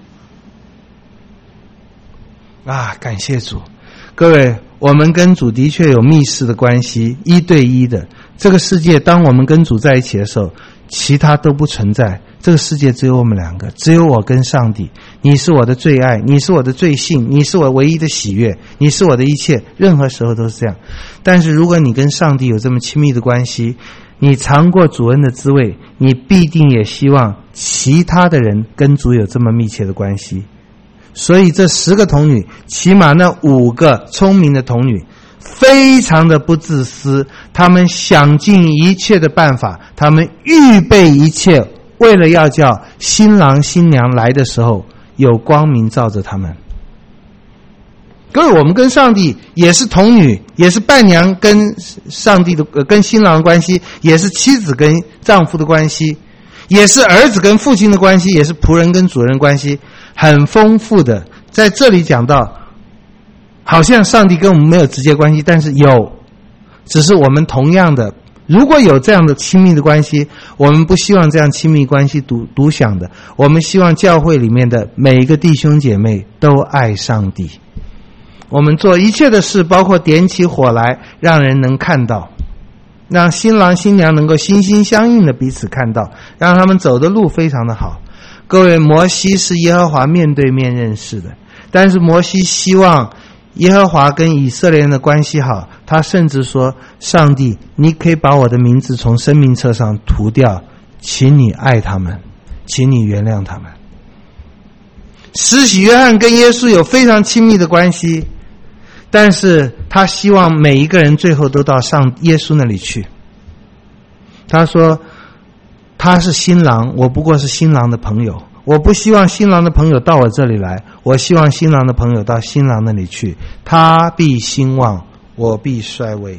啊，感谢主！各位，我们跟主的确有密室的关系，一对一的。这个世界，当我们跟主在一起的时候，其他都不存在。这个世界只有我们两个，只有我跟上帝。你是我的最爱，你是我的最信，你是我唯一的喜悦，你是我的一切，任何时候都是这样。但是如果你跟上帝有这么亲密的关系，你尝过主恩的滋味，你必定也希望其他的人跟主有这么密切的关系。所以这十个童女，起码那五个聪明的童女非常的不自私，他们想尽一切的办法，他们预备一切，为了要叫新郎新娘来的时候有光明照着他们。各位，我们跟上帝也是童女，也是伴娘跟上帝的、呃、跟新郎的关系，也是妻子跟丈夫的关系，也是儿子跟父亲的关系，也是仆人跟主人关系，很丰富的。在这里讲到好像上帝跟我们没有直接关系，但是有，只是我们同样的，如果有这样的亲密的关系，我们不希望这样亲密关系独独享的，我们希望教会里面的每一个弟兄姐妹都爱上帝。我们做一切的事，包括点起火来，让人能看到，让新郎新娘能够心心相印的彼此看到，让他们走的路非常的好。各位，摩西是耶和华面对面认识的，但是摩西希望耶和华跟以色列人的关系好，他甚至说，上帝，你可以把我的名字从生命册上涂掉，请你爱他们，请你原谅他们。施洗约翰跟耶稣有非常亲密的关系，但是他希望每一个人最后都到上耶稣那里去。他说他是新郎，我不过是新郎的朋友，我不希望新郎的朋友到我这里来，我希望新郎的朋友到新郎那里去，他必兴旺，我必衰微。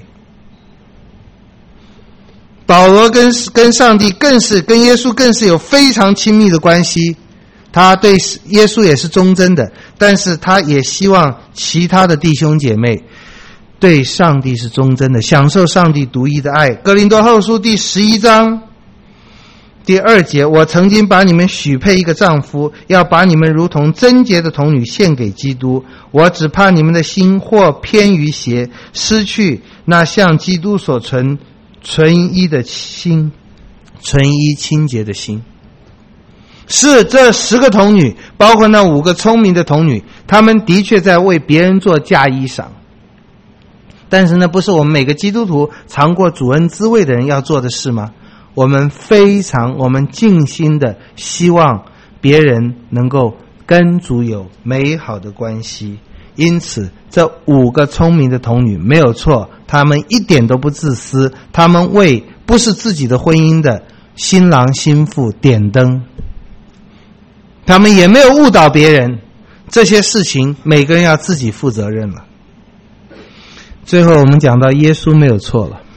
保罗跟跟上帝更是跟耶稣更是有非常亲密的关系，他对耶稣也是忠贞的，但是他也希望其他的弟兄姐妹对上帝是忠贞的，享受上帝独一的爱。哥林多后书第十一章第二节，我曾经把你们许配一个丈夫，要把你们如同贞洁的童女献给基督，我只怕你们的心或偏于邪，失去那向基督所存纯一的心，纯一清洁的心。是这十个童女，包括那五个聪明的童女，她们的确在为别人做嫁衣裳，但是那不是我们每个基督徒尝过主恩滋味的人要做的事吗？我们非常我们尽心的希望别人能够跟主有美好的关系， 因此这五个聪明的童女没有错，她们一点都不自私，她们为不是自己的婚姻的新郎新妇点灯，她们也没有误导别人，这些事情每个人要自己负责任了。最后我们讲到耶稣没有错了，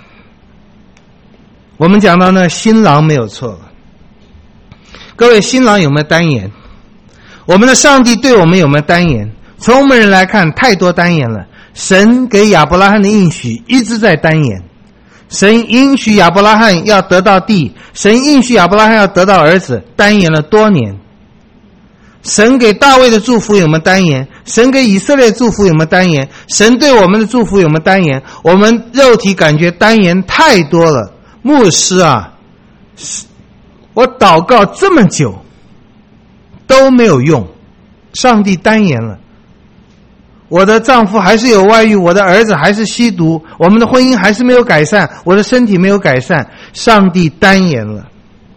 我们讲到呢新郎没有错了。各位，新郎有没有单言？我们的上帝对我们有没有单言？从我们人来看，太多单言了。神给亚伯拉罕的应许一直在单言，神应许亚伯拉罕要得到地，神应许亚伯拉罕要得到儿子，单言了多年。神给大卫的祝福有没有单言？神给以色列的祝福有没有单言？神对我们的祝福有没有单言？我们肉体感觉单言太多了。牧师啊，我祷告这么久都没有用，上帝单言了。我的丈夫还是有外遇，我的儿子还是吸毒，我们的婚姻还是没有改善，我的身体没有改善，上帝单言了。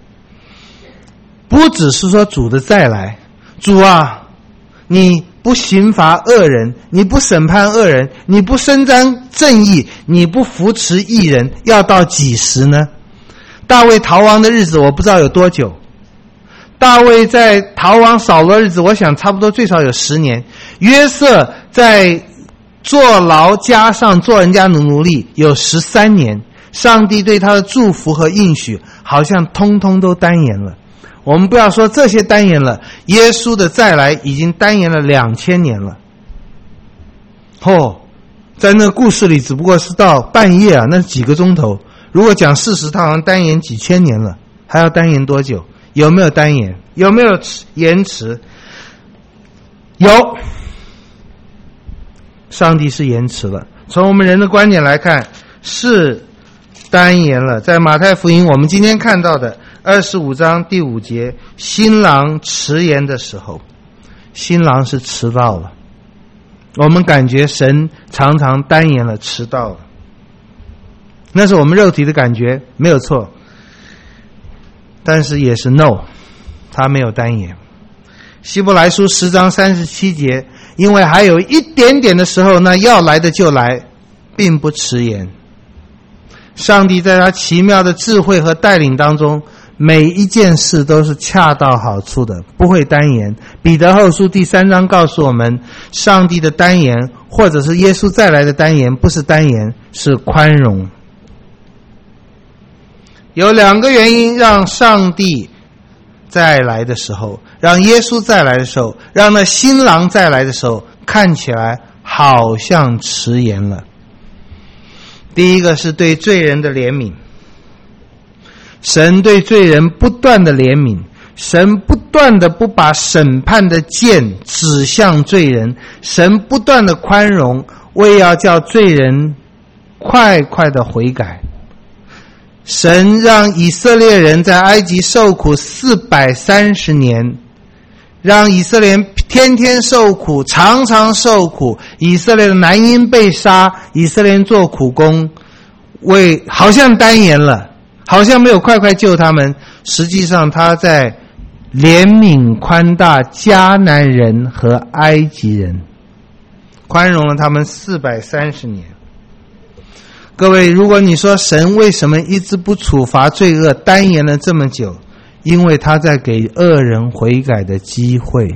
不只是说主的再来，主啊，你不刑罚恶人，你不审判恶人，你不伸张正义，你不扶持义人，要到几时呢？大卫逃亡的日子我不知道有多久，大卫在逃亡扫罗的日子我想差不多最少有十年，约瑟在坐牢加上做人家的奴隶有十三年，上帝对他的祝福和应许好像通通都单言了。我们不要说这些单言了，耶稣的再来已经单言了两千年了。哦，在那个故事里只不过是到半夜啊，那是几个钟头。如果讲事实，他好像单言几千年了，还要单言多久？有没有单言？有没有延迟？有，上帝是延迟了。从我们人的观点来看，是单言了。在马太福音我们今天看到的二十五章第五节，新郎迟延的时候，新郎是迟到了。我们感觉神常常单言了，迟到了，那是我们肉体的感觉，没有错，但是也是 no， 他没有单言。希伯来书十章三十七节，因为还有一点点的时候，那要来的就来，并不迟延。上帝在他奇妙的智慧和带领当中，每一件事都是恰到好处的，不会单言。彼得后书第三章告诉我们，上帝的单言或者是耶稣再来的单言，不是单言，是宽容。有两个原因让上帝再来的时候，让耶稣再来的时候，让那新郎再来的时候，看起来好像迟延了。第一个是对罪人的怜悯，神对罪人不断的怜悯，神不断的不把审判的剑指向罪人，神不断的宽容，为要叫罪人快快的悔改。神让以色列人在埃及受苦四百三十年，让以色列人天天受苦，常常受苦，以色列的男婴被杀，以色列人做苦工，为好像单言了，好像没有快快救他们，实际上他在怜悯宽大迦南人和埃及人，宽容了他们四百三十年。各位，如果你说神为什么一直不处罚罪恶，单言了这么久，因为他在给恶人悔改的机会。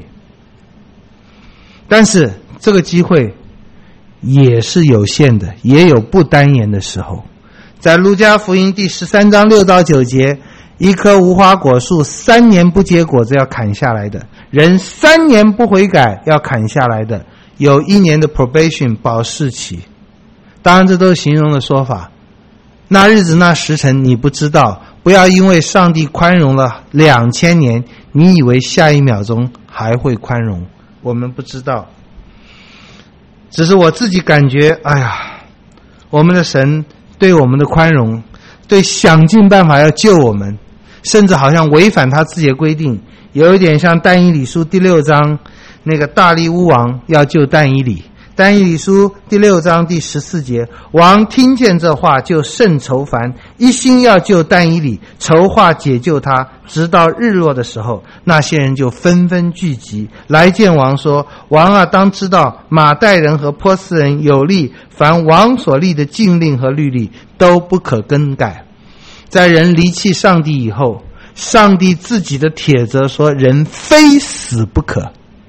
但是这个机会也是有限的，也有不单言的时候。在路加福音第十三章六到九节，一棵无花果树三年不结果子要砍下来的，人三年不悔改要砍下来的，有一年的 probation 保释期。当然这都是形容的说法，那日子那时辰你不知道，不要因为上帝宽容了两千年，你以为下一秒钟还会宽容，我们不知道。只是我自己感觉，哎呀，我们的神对我们的宽容，对想尽办法要救我们，甚至好像违反他自己的规定，有一点像但以理书第六章那个大利乌王要救但以理， 但以理书第六章第十四节，王听见这话就甚愁烦，一心要救但以理，筹划解救他，直到日落的时候，那些人就纷纷聚集来见王说，王啊，当知道马代人和波斯人有立凡王所立的禁令和律例都不可更改。在人离弃上帝以后，上帝自己的帖则说，人非死不可。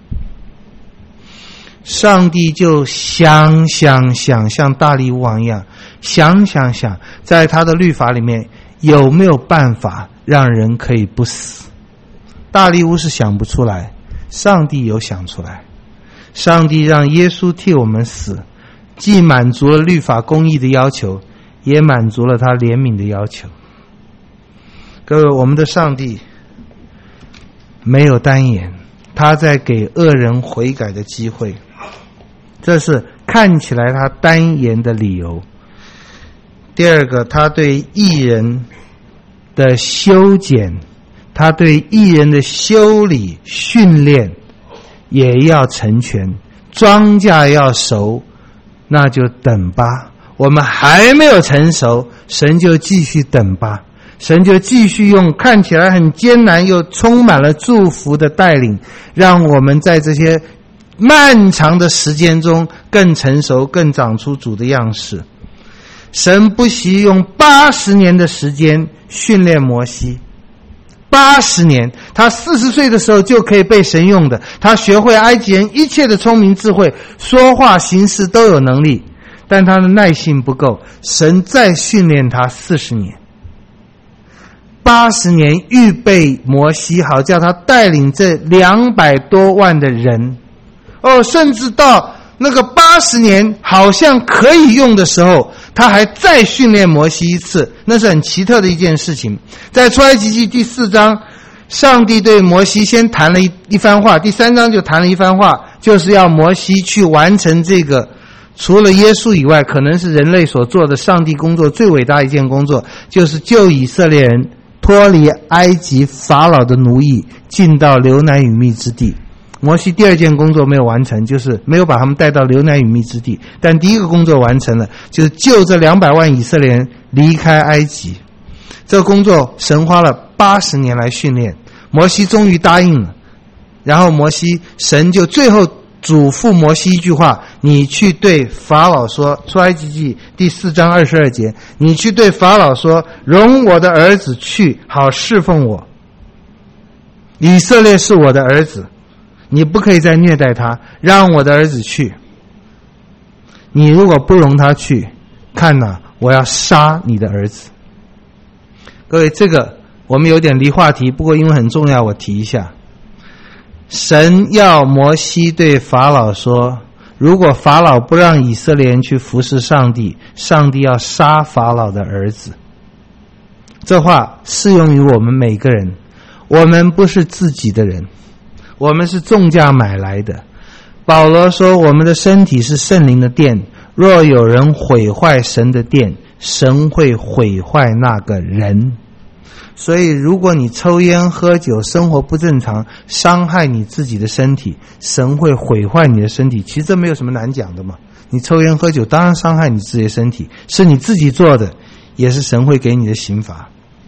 上帝就想想想，像大利乌王一样，想想想，在他的律法里面有没有办法让人可以不死。大利乌是想不出来，上帝有想出来。上帝让耶稣替我们死，既满足了律法公义的要求，也满足了他怜悯的要求。各位，我们的上帝没有单言，他在给恶人悔改的机会，这是看起来他单言的理由。第二个，他对义人的修剪，他对义人的修理训练也要成全。庄稼要熟，那就等吧。我们还没有成熟，神就继续等吧。神就继续用看起来很艰难又充满了祝福的带领，让我们在这些漫长的时间中更成熟，更长出主的样式。神不惜用八十年的时间训练摩西，八十年，他四十岁的时候就可以被神用的，他学会埃及人一切的聪明智慧，说话行事都有能力，但他的耐性不够，神再训练他四十年。八十年预备摩西，好叫他带领这两百多万的人。哦，甚至到那个八十年好像可以用的时候，他还再训练摩西一次，那是很奇特的一件事情。在出埃及记第四章，上帝对摩西先谈了一一番话，第三章就谈了一番话，就是要摩西去完成这个除了耶稣以外可能是人类所做的上帝工作最伟大一件工作，就是救以色列人脱离埃及法老的奴役，进到流奶与蜜之地。摩西第二件工作没有完成，就是没有把他们带到流奶与蜜之地，但第一个工作完成了，就是救这两百万以色列人离开埃及。这个工作神花了八十年来训练，摩西终于答应了。然后摩西神就最后嘱咐摩西一句话，你去对法老说，出埃及记第四章二十二节，你去对法老说，容我的儿子去，好侍奉我。以色列是我的儿子，你不可以再虐待他，让我的儿子去。你如果不容他去，看哪，我要杀你的儿子。各位，这个我们有点离话题，不过因为很重要，我提一下。神要摩西对法老说，如果法老不让以色列人去服侍上帝，上帝要杀法老的儿子。这话适用于我们每个人，我们不是自己的人，我们是重价买来的。保罗说，我们的身体是圣灵的殿，若有人毁坏神的殿，神会毁坏那个人。所以如果你抽烟喝酒，生活不正常，伤害你自己的身体，神会毁坏你的身体。其实这没有什么难讲的嘛，你抽烟喝酒当然伤害你自己的身体，是你自己做的，也是神会给你的刑罚。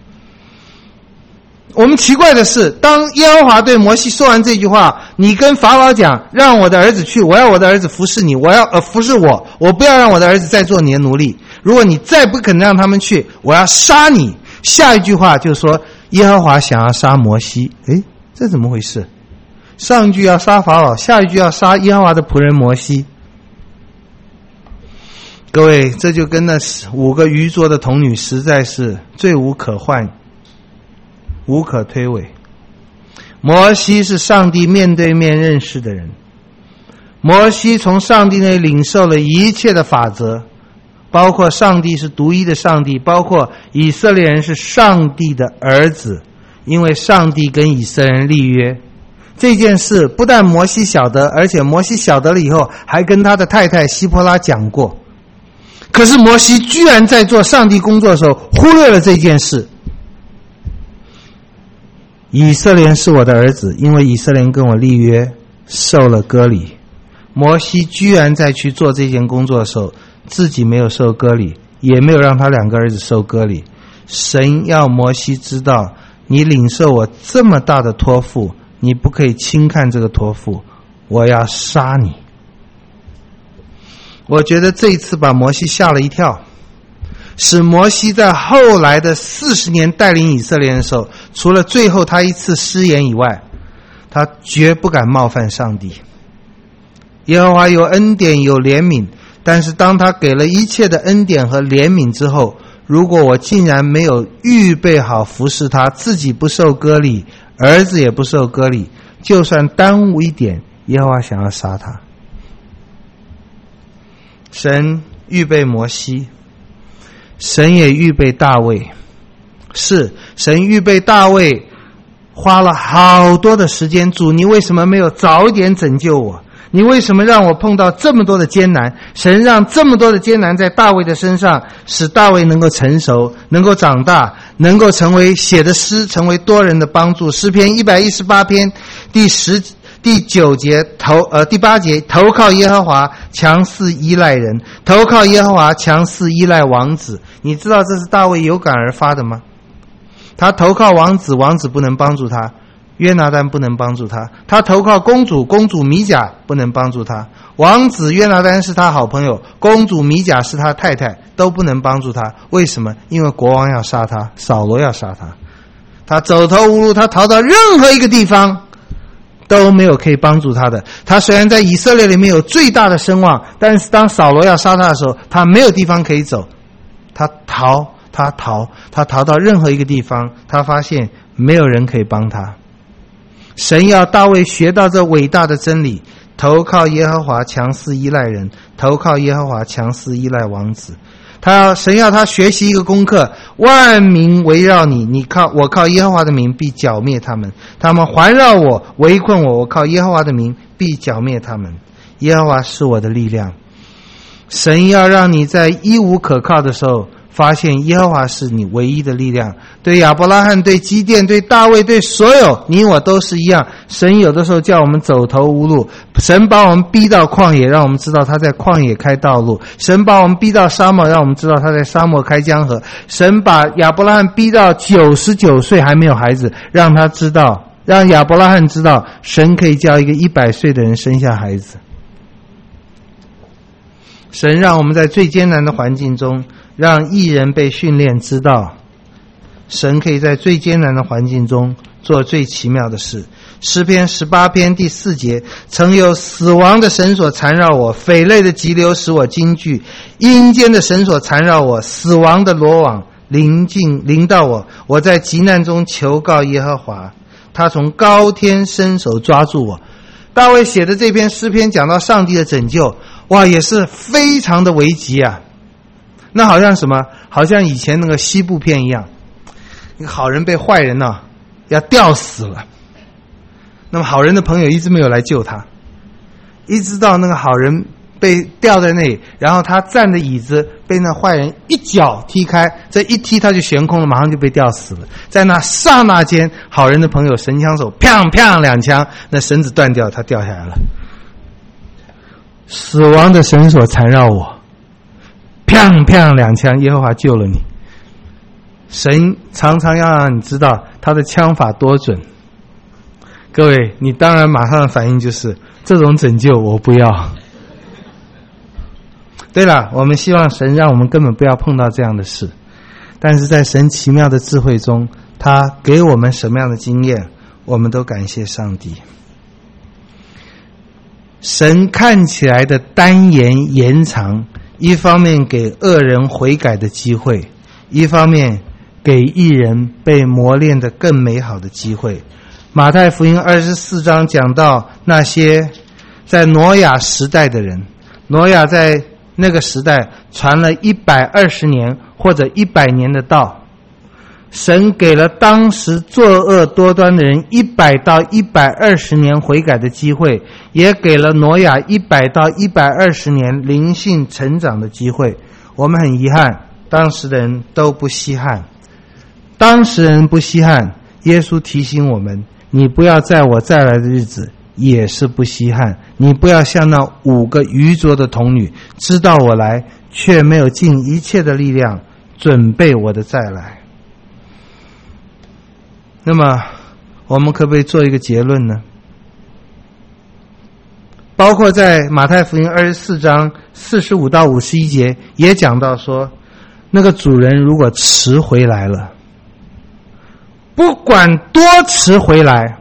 我们奇怪的是，当耶和华对摩西说完这句话，你跟法老讲，让我的儿子去，我要我的儿子服侍你，我要呃服侍我，我不要让我的儿子再做你的奴隶，如果你再不肯让他们去，我要杀你。下一句话就是说，耶和华想要杀摩西。诶，这怎么回事？上一句要杀法老，下一句要杀耶和华的仆人摩西。各位，这就跟那五个愚拙的童女实在是罪无可换，无可推诿。摩西是上帝面对面认识的人，摩西从上帝那里领受了一切的法则，包括上帝是独一的上帝，包括以色列人是上帝的儿子，因为上帝跟以色列人立约。这件事不但摩西晓得，而且摩西晓得了以后还跟他的太太希波拉讲过。可是摩西居然在做上帝工作的时候忽略了这件事。以色列人是我的儿子，因为以色列人跟我立约，受了割礼。 摩西居然在去做这件工作的时候，自己没有受割礼，也没有让他两个儿子受割礼。神要摩西知道，你领受我这么大的托付，你不可以轻看这个托付，我要杀你。我觉得这一次把摩西吓了一跳，使摩西在后来的四十年带领以色列人的时候，除了最后他一次失言以外，他绝不敢冒犯上帝。耶和华有恩典有怜悯，但是当他给了一切的恩典和怜悯之后，如果我竟然没有预备好服侍他，自己不受割礼，儿子也不受割礼，就算耽误一点，耶和华想要杀他。神预备摩西，神也预备大卫。是，神预备大卫花了好多的时间，主，你为什么没有早一点拯救我？你为什么让我碰到这么多的艰难？神让这么多的艰难在大卫的身上，使大卫能够成熟，能够长大，能够成为写的诗，成为多人的帮助。诗篇一百一十八篇第十第九节投呃第八节，投靠耶和华，强似依赖人；投靠耶和华，强似依赖王子。你知道这是大卫有感而发的吗？他投靠王子，王子不能帮助他；约拿单不能帮助他。他投靠公主，公主米甲不能帮助他。王子约拿单是他好朋友，公主米甲是他太太，都不能帮助他。为什么？因为国王要杀他，扫罗要杀他。他走投无路，他逃到任何一个地方都没有可以帮助他的。他虽然在以色列里面有最大的声望，但是当扫罗要杀他的时候，他没有地方可以走。他逃他逃他逃到任何一个地方，他发现没有人可以帮他。神要大卫学到这伟大的真理，投靠耶和华，强似依赖人；投靠耶和华，强似依赖王子。他要神要他学习一个功课，万民围绕你，你靠我靠耶和华的名必剿灭他们；他们环绕我，围困我，我靠耶和华的名必剿灭他们。耶和华是我的力量。神要让你在一无可靠的时候，发现耶和华是你唯一的力量。对亚伯拉罕，对基甸，对大卫，对所有你我都是一样。神有的时候叫我们走投无路，神把我们逼到旷野，让我们知道他在旷野开道路；神把我们逼到沙漠，让我们知道他在沙漠开江河；神把亚伯拉罕逼到九十九岁还没有孩子，让他知道，让亚伯拉罕知道，神可以叫一个一百岁的人生下孩子。神让我们在最艰难的环境中，让义人被训练知道，神可以在最艰难的环境中做最奇妙的事。诗篇十八篇第四节，曾有死亡的绳索缠绕我，匪类的急流使我惊惧，阴间的绳索缠绕我，死亡的罗网临近临到我，我在急难中求告耶和华，他从高天伸手抓住我。大卫写的这篇诗篇讲到上帝的拯救，哇，也是非常的危急啊。那好像什么？好像以前那个西部片一样，一个好人被坏人呢、啊、要吊死了，那么好人的朋友一直没有来救他，一直到那个好人被吊在那里，然后他站的椅子被那坏人一脚踢开，这一踢他就悬空了，马上就被吊死了。在那刹那间，好人的朋友神枪手砰砰两枪，那绳子断掉，他掉下来了。死亡的绳索缠绕我，砰砰两枪，耶和华救了你。神常常要让你知道他的枪法多准。各位，你当然马上的反应就是这种拯救我不要。对了，我们希望神让我们根本不要碰到这样的事，但是在神奇妙的智慧中，他给我们什么样的经验，我们都感谢上帝。神看起来的单言延长，一方面给恶人悔改的机会，一方面给义人被磨练的更美好的机会。马太福音二十四章讲到那些在挪亚时代的人，挪亚在那个时代传了一百二十年或者一百年的道，神给了当时作恶多端的人一百到一百二十年悔改的机会，也给了挪亚一百到一百二十年灵性成长的机会。我们很遗憾，当时的人都不稀罕。当时人不稀罕，耶稣提醒我们，你不要在我再来的日子也是不稀罕。你不要像那五个愚拙的童女，知道我来，却没有尽一切的力量准备我的再来。那么我们可不可以做一个结论呢？包括在马太福音二十四章四十五到五十一节也讲到说，那个主人如果迟回来了，不管多迟回来，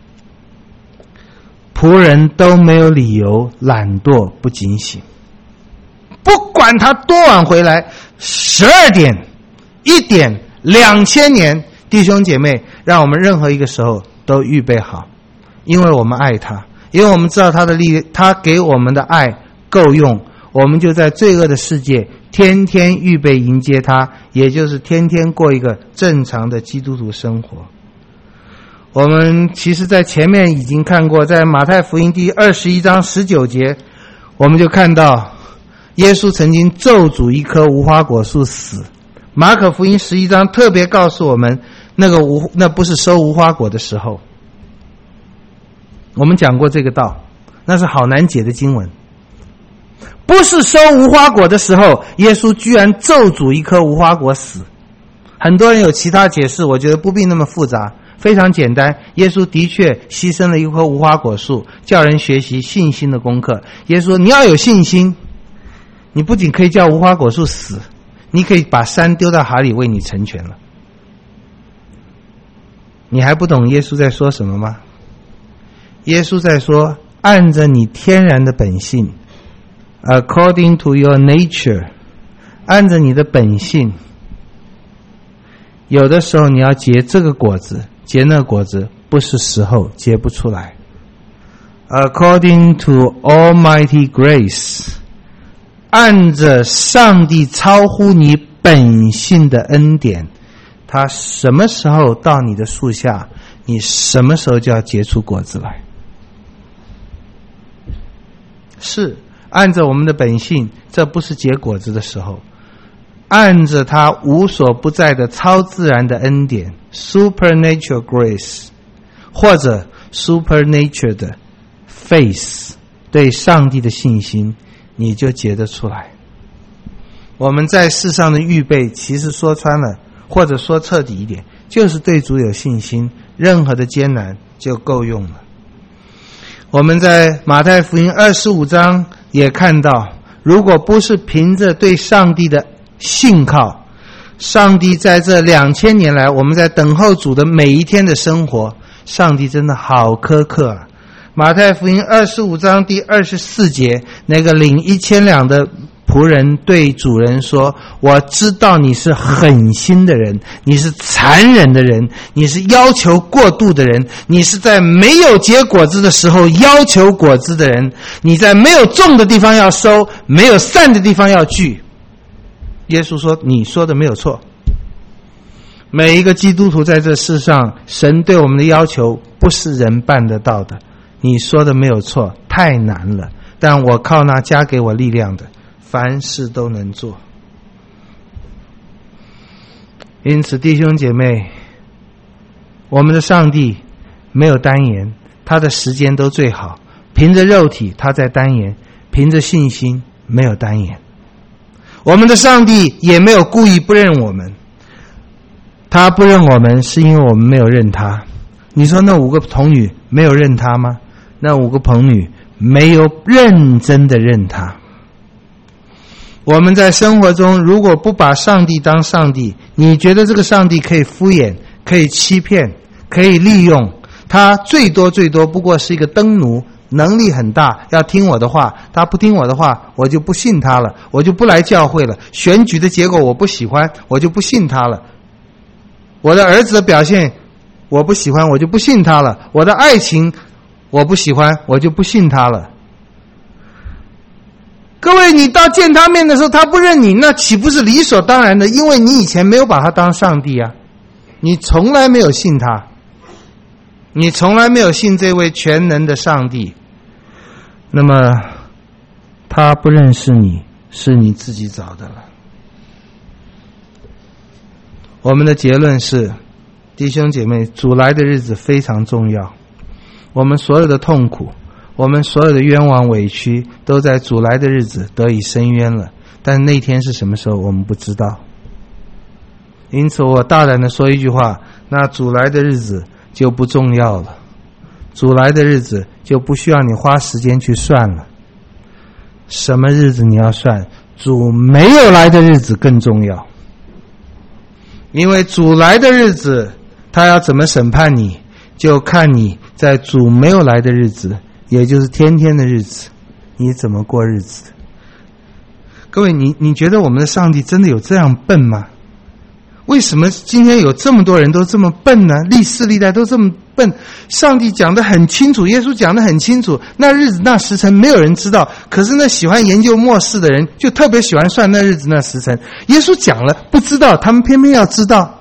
仆人都没有理由懒惰不警醒。不管他多晚回来，十二点、一点、两千年，弟兄姐妹，让我们任何一个时候都预备好，因为我们爱他，因为我们知道他的力，他给我们的爱够用，我们就在罪恶的世界天天预备迎接他，也就是天天过一个正常的基督徒生活。我们其实在前面已经看过，在马太福音第二十一章十九节，我们就看到耶稣曾经咒诅一棵无花果树死。马可福音十一章特别告诉我们，那个无那不是收无花果的时候。我们讲过这个道，那是好难解的经文。不是收无花果的时候，耶稣居然咒诅一棵无花果死。很多人有其他解释，我觉得不必那么复杂，非常简单。耶稣的确牺牲了一棵无花果树，叫人学习信心的功课。耶稣说你要有信心，你不仅可以叫无花果树死，你可以把山丢到海里为你成全了。你还不懂耶稣在说什么吗？耶稣在说，按着你天然的本性 according to your nature， 按着你的本性，有的时候你要结这个果子，结那个果子不是时候，结不出来。 according to almighty grace， 按着上帝超乎你本性的恩典，他什么时候到你的树下，你什么时候就要结出果子来。是按着我们的本性，这不是结果子的时候。按着他无所不在的超自然的恩典 supernatural grace， 或者 supernatural 的 faith， 对上帝的信心，你就结得出来。我们在世上的预备，其实说穿了，或者说彻底一点，就是对主有信心，任何的艰难就够用了。我们在马太福音二十五章也看到，如果不是凭着对上帝的信靠，上帝在这两千年来，我们在等候主的每一天的生活，上帝真的好苛刻啊。马太福音二十五章第二十四节，那个领一千两的仆人对主人说，我知道你是狠心的人，你是残忍的人，你是要求过度的人，你是在没有结果子的时候要求果子的人，你在没有种的地方要收，没有散的地方要聚。耶稣说，你说的没有错。每一个基督徒在这世上，神对我们的要求不是人办得到的，你说的没有错，太难了，但我靠那加给我力量的，凡事都能做。因此弟兄姐妹，我们的上帝没有单言，他的时间都最好，凭着肉体他在单言，凭着信心没有单言。我们的上帝也没有故意不认我们，他不认我们是因为我们没有认他。你说那五个童女没有认他吗？那五个童女没有认真的认他。我们在生活中如果不把上帝当上帝，你觉得这个上帝可以敷衍，可以欺骗，可以利用，他最多最多不过是一个灯奴，能力很大，要听我的话，他不听我的话，我就不信他了，我就不来教会了，选举的结果我不喜欢，我就不信他了，我的儿子的表现我不喜欢，我就不信他了，我的爱情我不喜欢，我就不信他了。各位，你到见他面的时候他不认你，那岂不是理所当然的？因为你以前没有把他当上帝啊，你从来没有信他，你从来没有信这位全能的上帝，那么他不认识你，是你自己找的了。我们的结论是，弟兄姐妹，主来的日子非常重要。 我们所有的痛苦，我们所有的冤枉委屈，都在主来的日子得以伸冤了。但那天是什么时候，我们不知道。因此我大胆的说一句话，那主来的日子就不重要了，主来的日子就不需要你花时间去算了。什么日子你要算？主没有来的日子更重要。因为主来的日子他要怎么审判你，就看你在主没有来的日子，也就是天天的日子，你怎么过日子。各位，你你觉得我们的上帝真的有这样笨吗？为什么今天有这么多人都这么笨呢？历世历代都这么笨。上帝讲得很清楚，耶稣讲得很清楚，那日子那时辰没有人知道，可是那喜欢研究末世的人就特别喜欢算那日子那时辰。耶稣讲了不知道，他们偏偏要知道。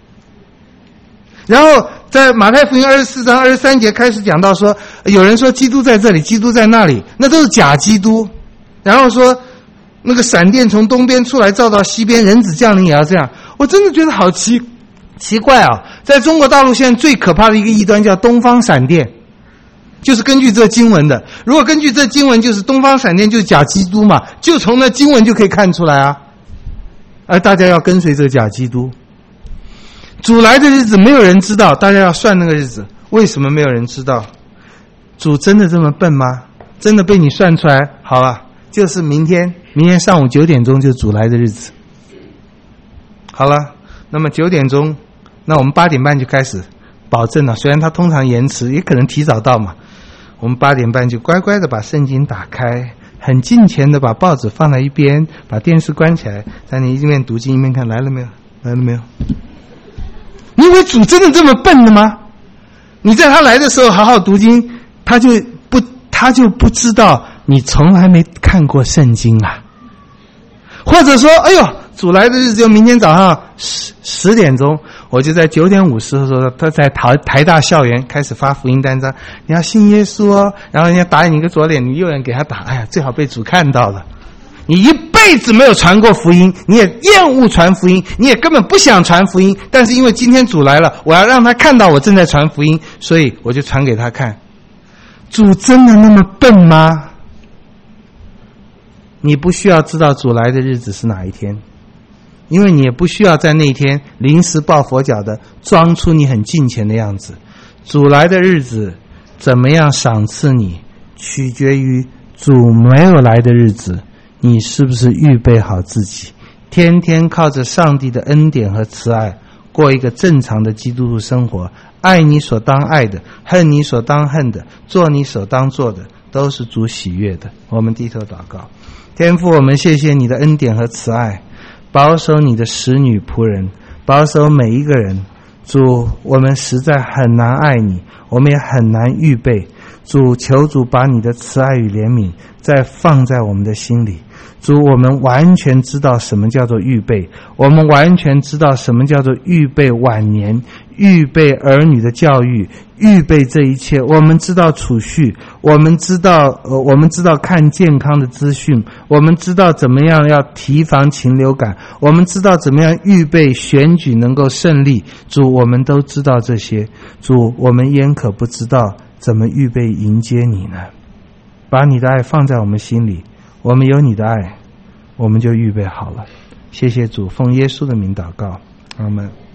然后在马太福音二十四章二十三节开始讲到说，有人说基督在这里，基督在那里，那都是假基督。然后说那个闪电从东边出来照到西边，人子降临也要这样。我真的觉得好奇奇怪啊！在中国大陆现在最可怕的一个异端叫东方闪电，就是根据这经文的。如果根据这经文，就是东方闪电就是假基督嘛，就从那经文就可以看出来啊。而大家要跟随这个假基督。主来的日子没有人知道，大家要算那个日子。为什么没有人知道？主真的这么笨吗？真的被你算出来？好吧，就是明天，明天上午九点钟就是主来的日子。好了，那么九点钟，那我们八点半就开始，保证了。虽然它通常延迟，也可能提早到嘛。我们八点半就乖乖的把圣经打开，很敬虔的把报纸放在一边，把电视关起来，在你一面读经一面看，来了没有？来了没有？你以为主真的这么笨的吗？你在他来的时候好好读经，他就不他就不知道你从来没看过圣经啊。或者说，哎呦，主来的日子就明天早上十十点钟，我就在九点五十的时候，他在台台大校园开始发福音单张，你要信耶稣哦，然后人家打你一个左脸，你右脸给他打，哎呀，最好被主看到了。你一辈子没有传过福音，你也厌恶传福音，你也根本不想传福音，但是因为今天主来了，我要让他看到我正在传福音，所以我就传给他看。主真的那么笨吗？你不需要知道主来的日子是哪一天，因为你也不需要在那一天临时抱佛脚的装出你很敬虔的样子。主来的日子怎么样赏赐你，取决于主没有来的日子你是不是预备好自己，天天靠着上帝的恩典和慈爱过一个正常的基督徒生活，爱你所当爱的，恨你所当恨的，做你所当做的，都是主喜悦的。我们低头祷告。天父，我们谢谢你的恩典和慈爱，保守你的使女仆人，保守每一个人。主，我们实在很难爱你，我们也很难预备。主，求主把你的慈爱与怜悯再放在我们的心里。主，我们完全知道什么叫做预备，我们完全知道什么叫做预备晚年，预备儿女的教育，预备这一切。我们知道储蓄，我们知道呃，我们知道看健康的资讯，我们知道怎么样要提防禽流感，我们知道怎么样预备选举能够胜利。主，我们都知道这些。主，我们焉可不知道怎么预备迎接你呢？把你的爱放在我们心里，我们有你的爱，我们就预备好了。谢谢主，奉耶稣的名祷告，阿们。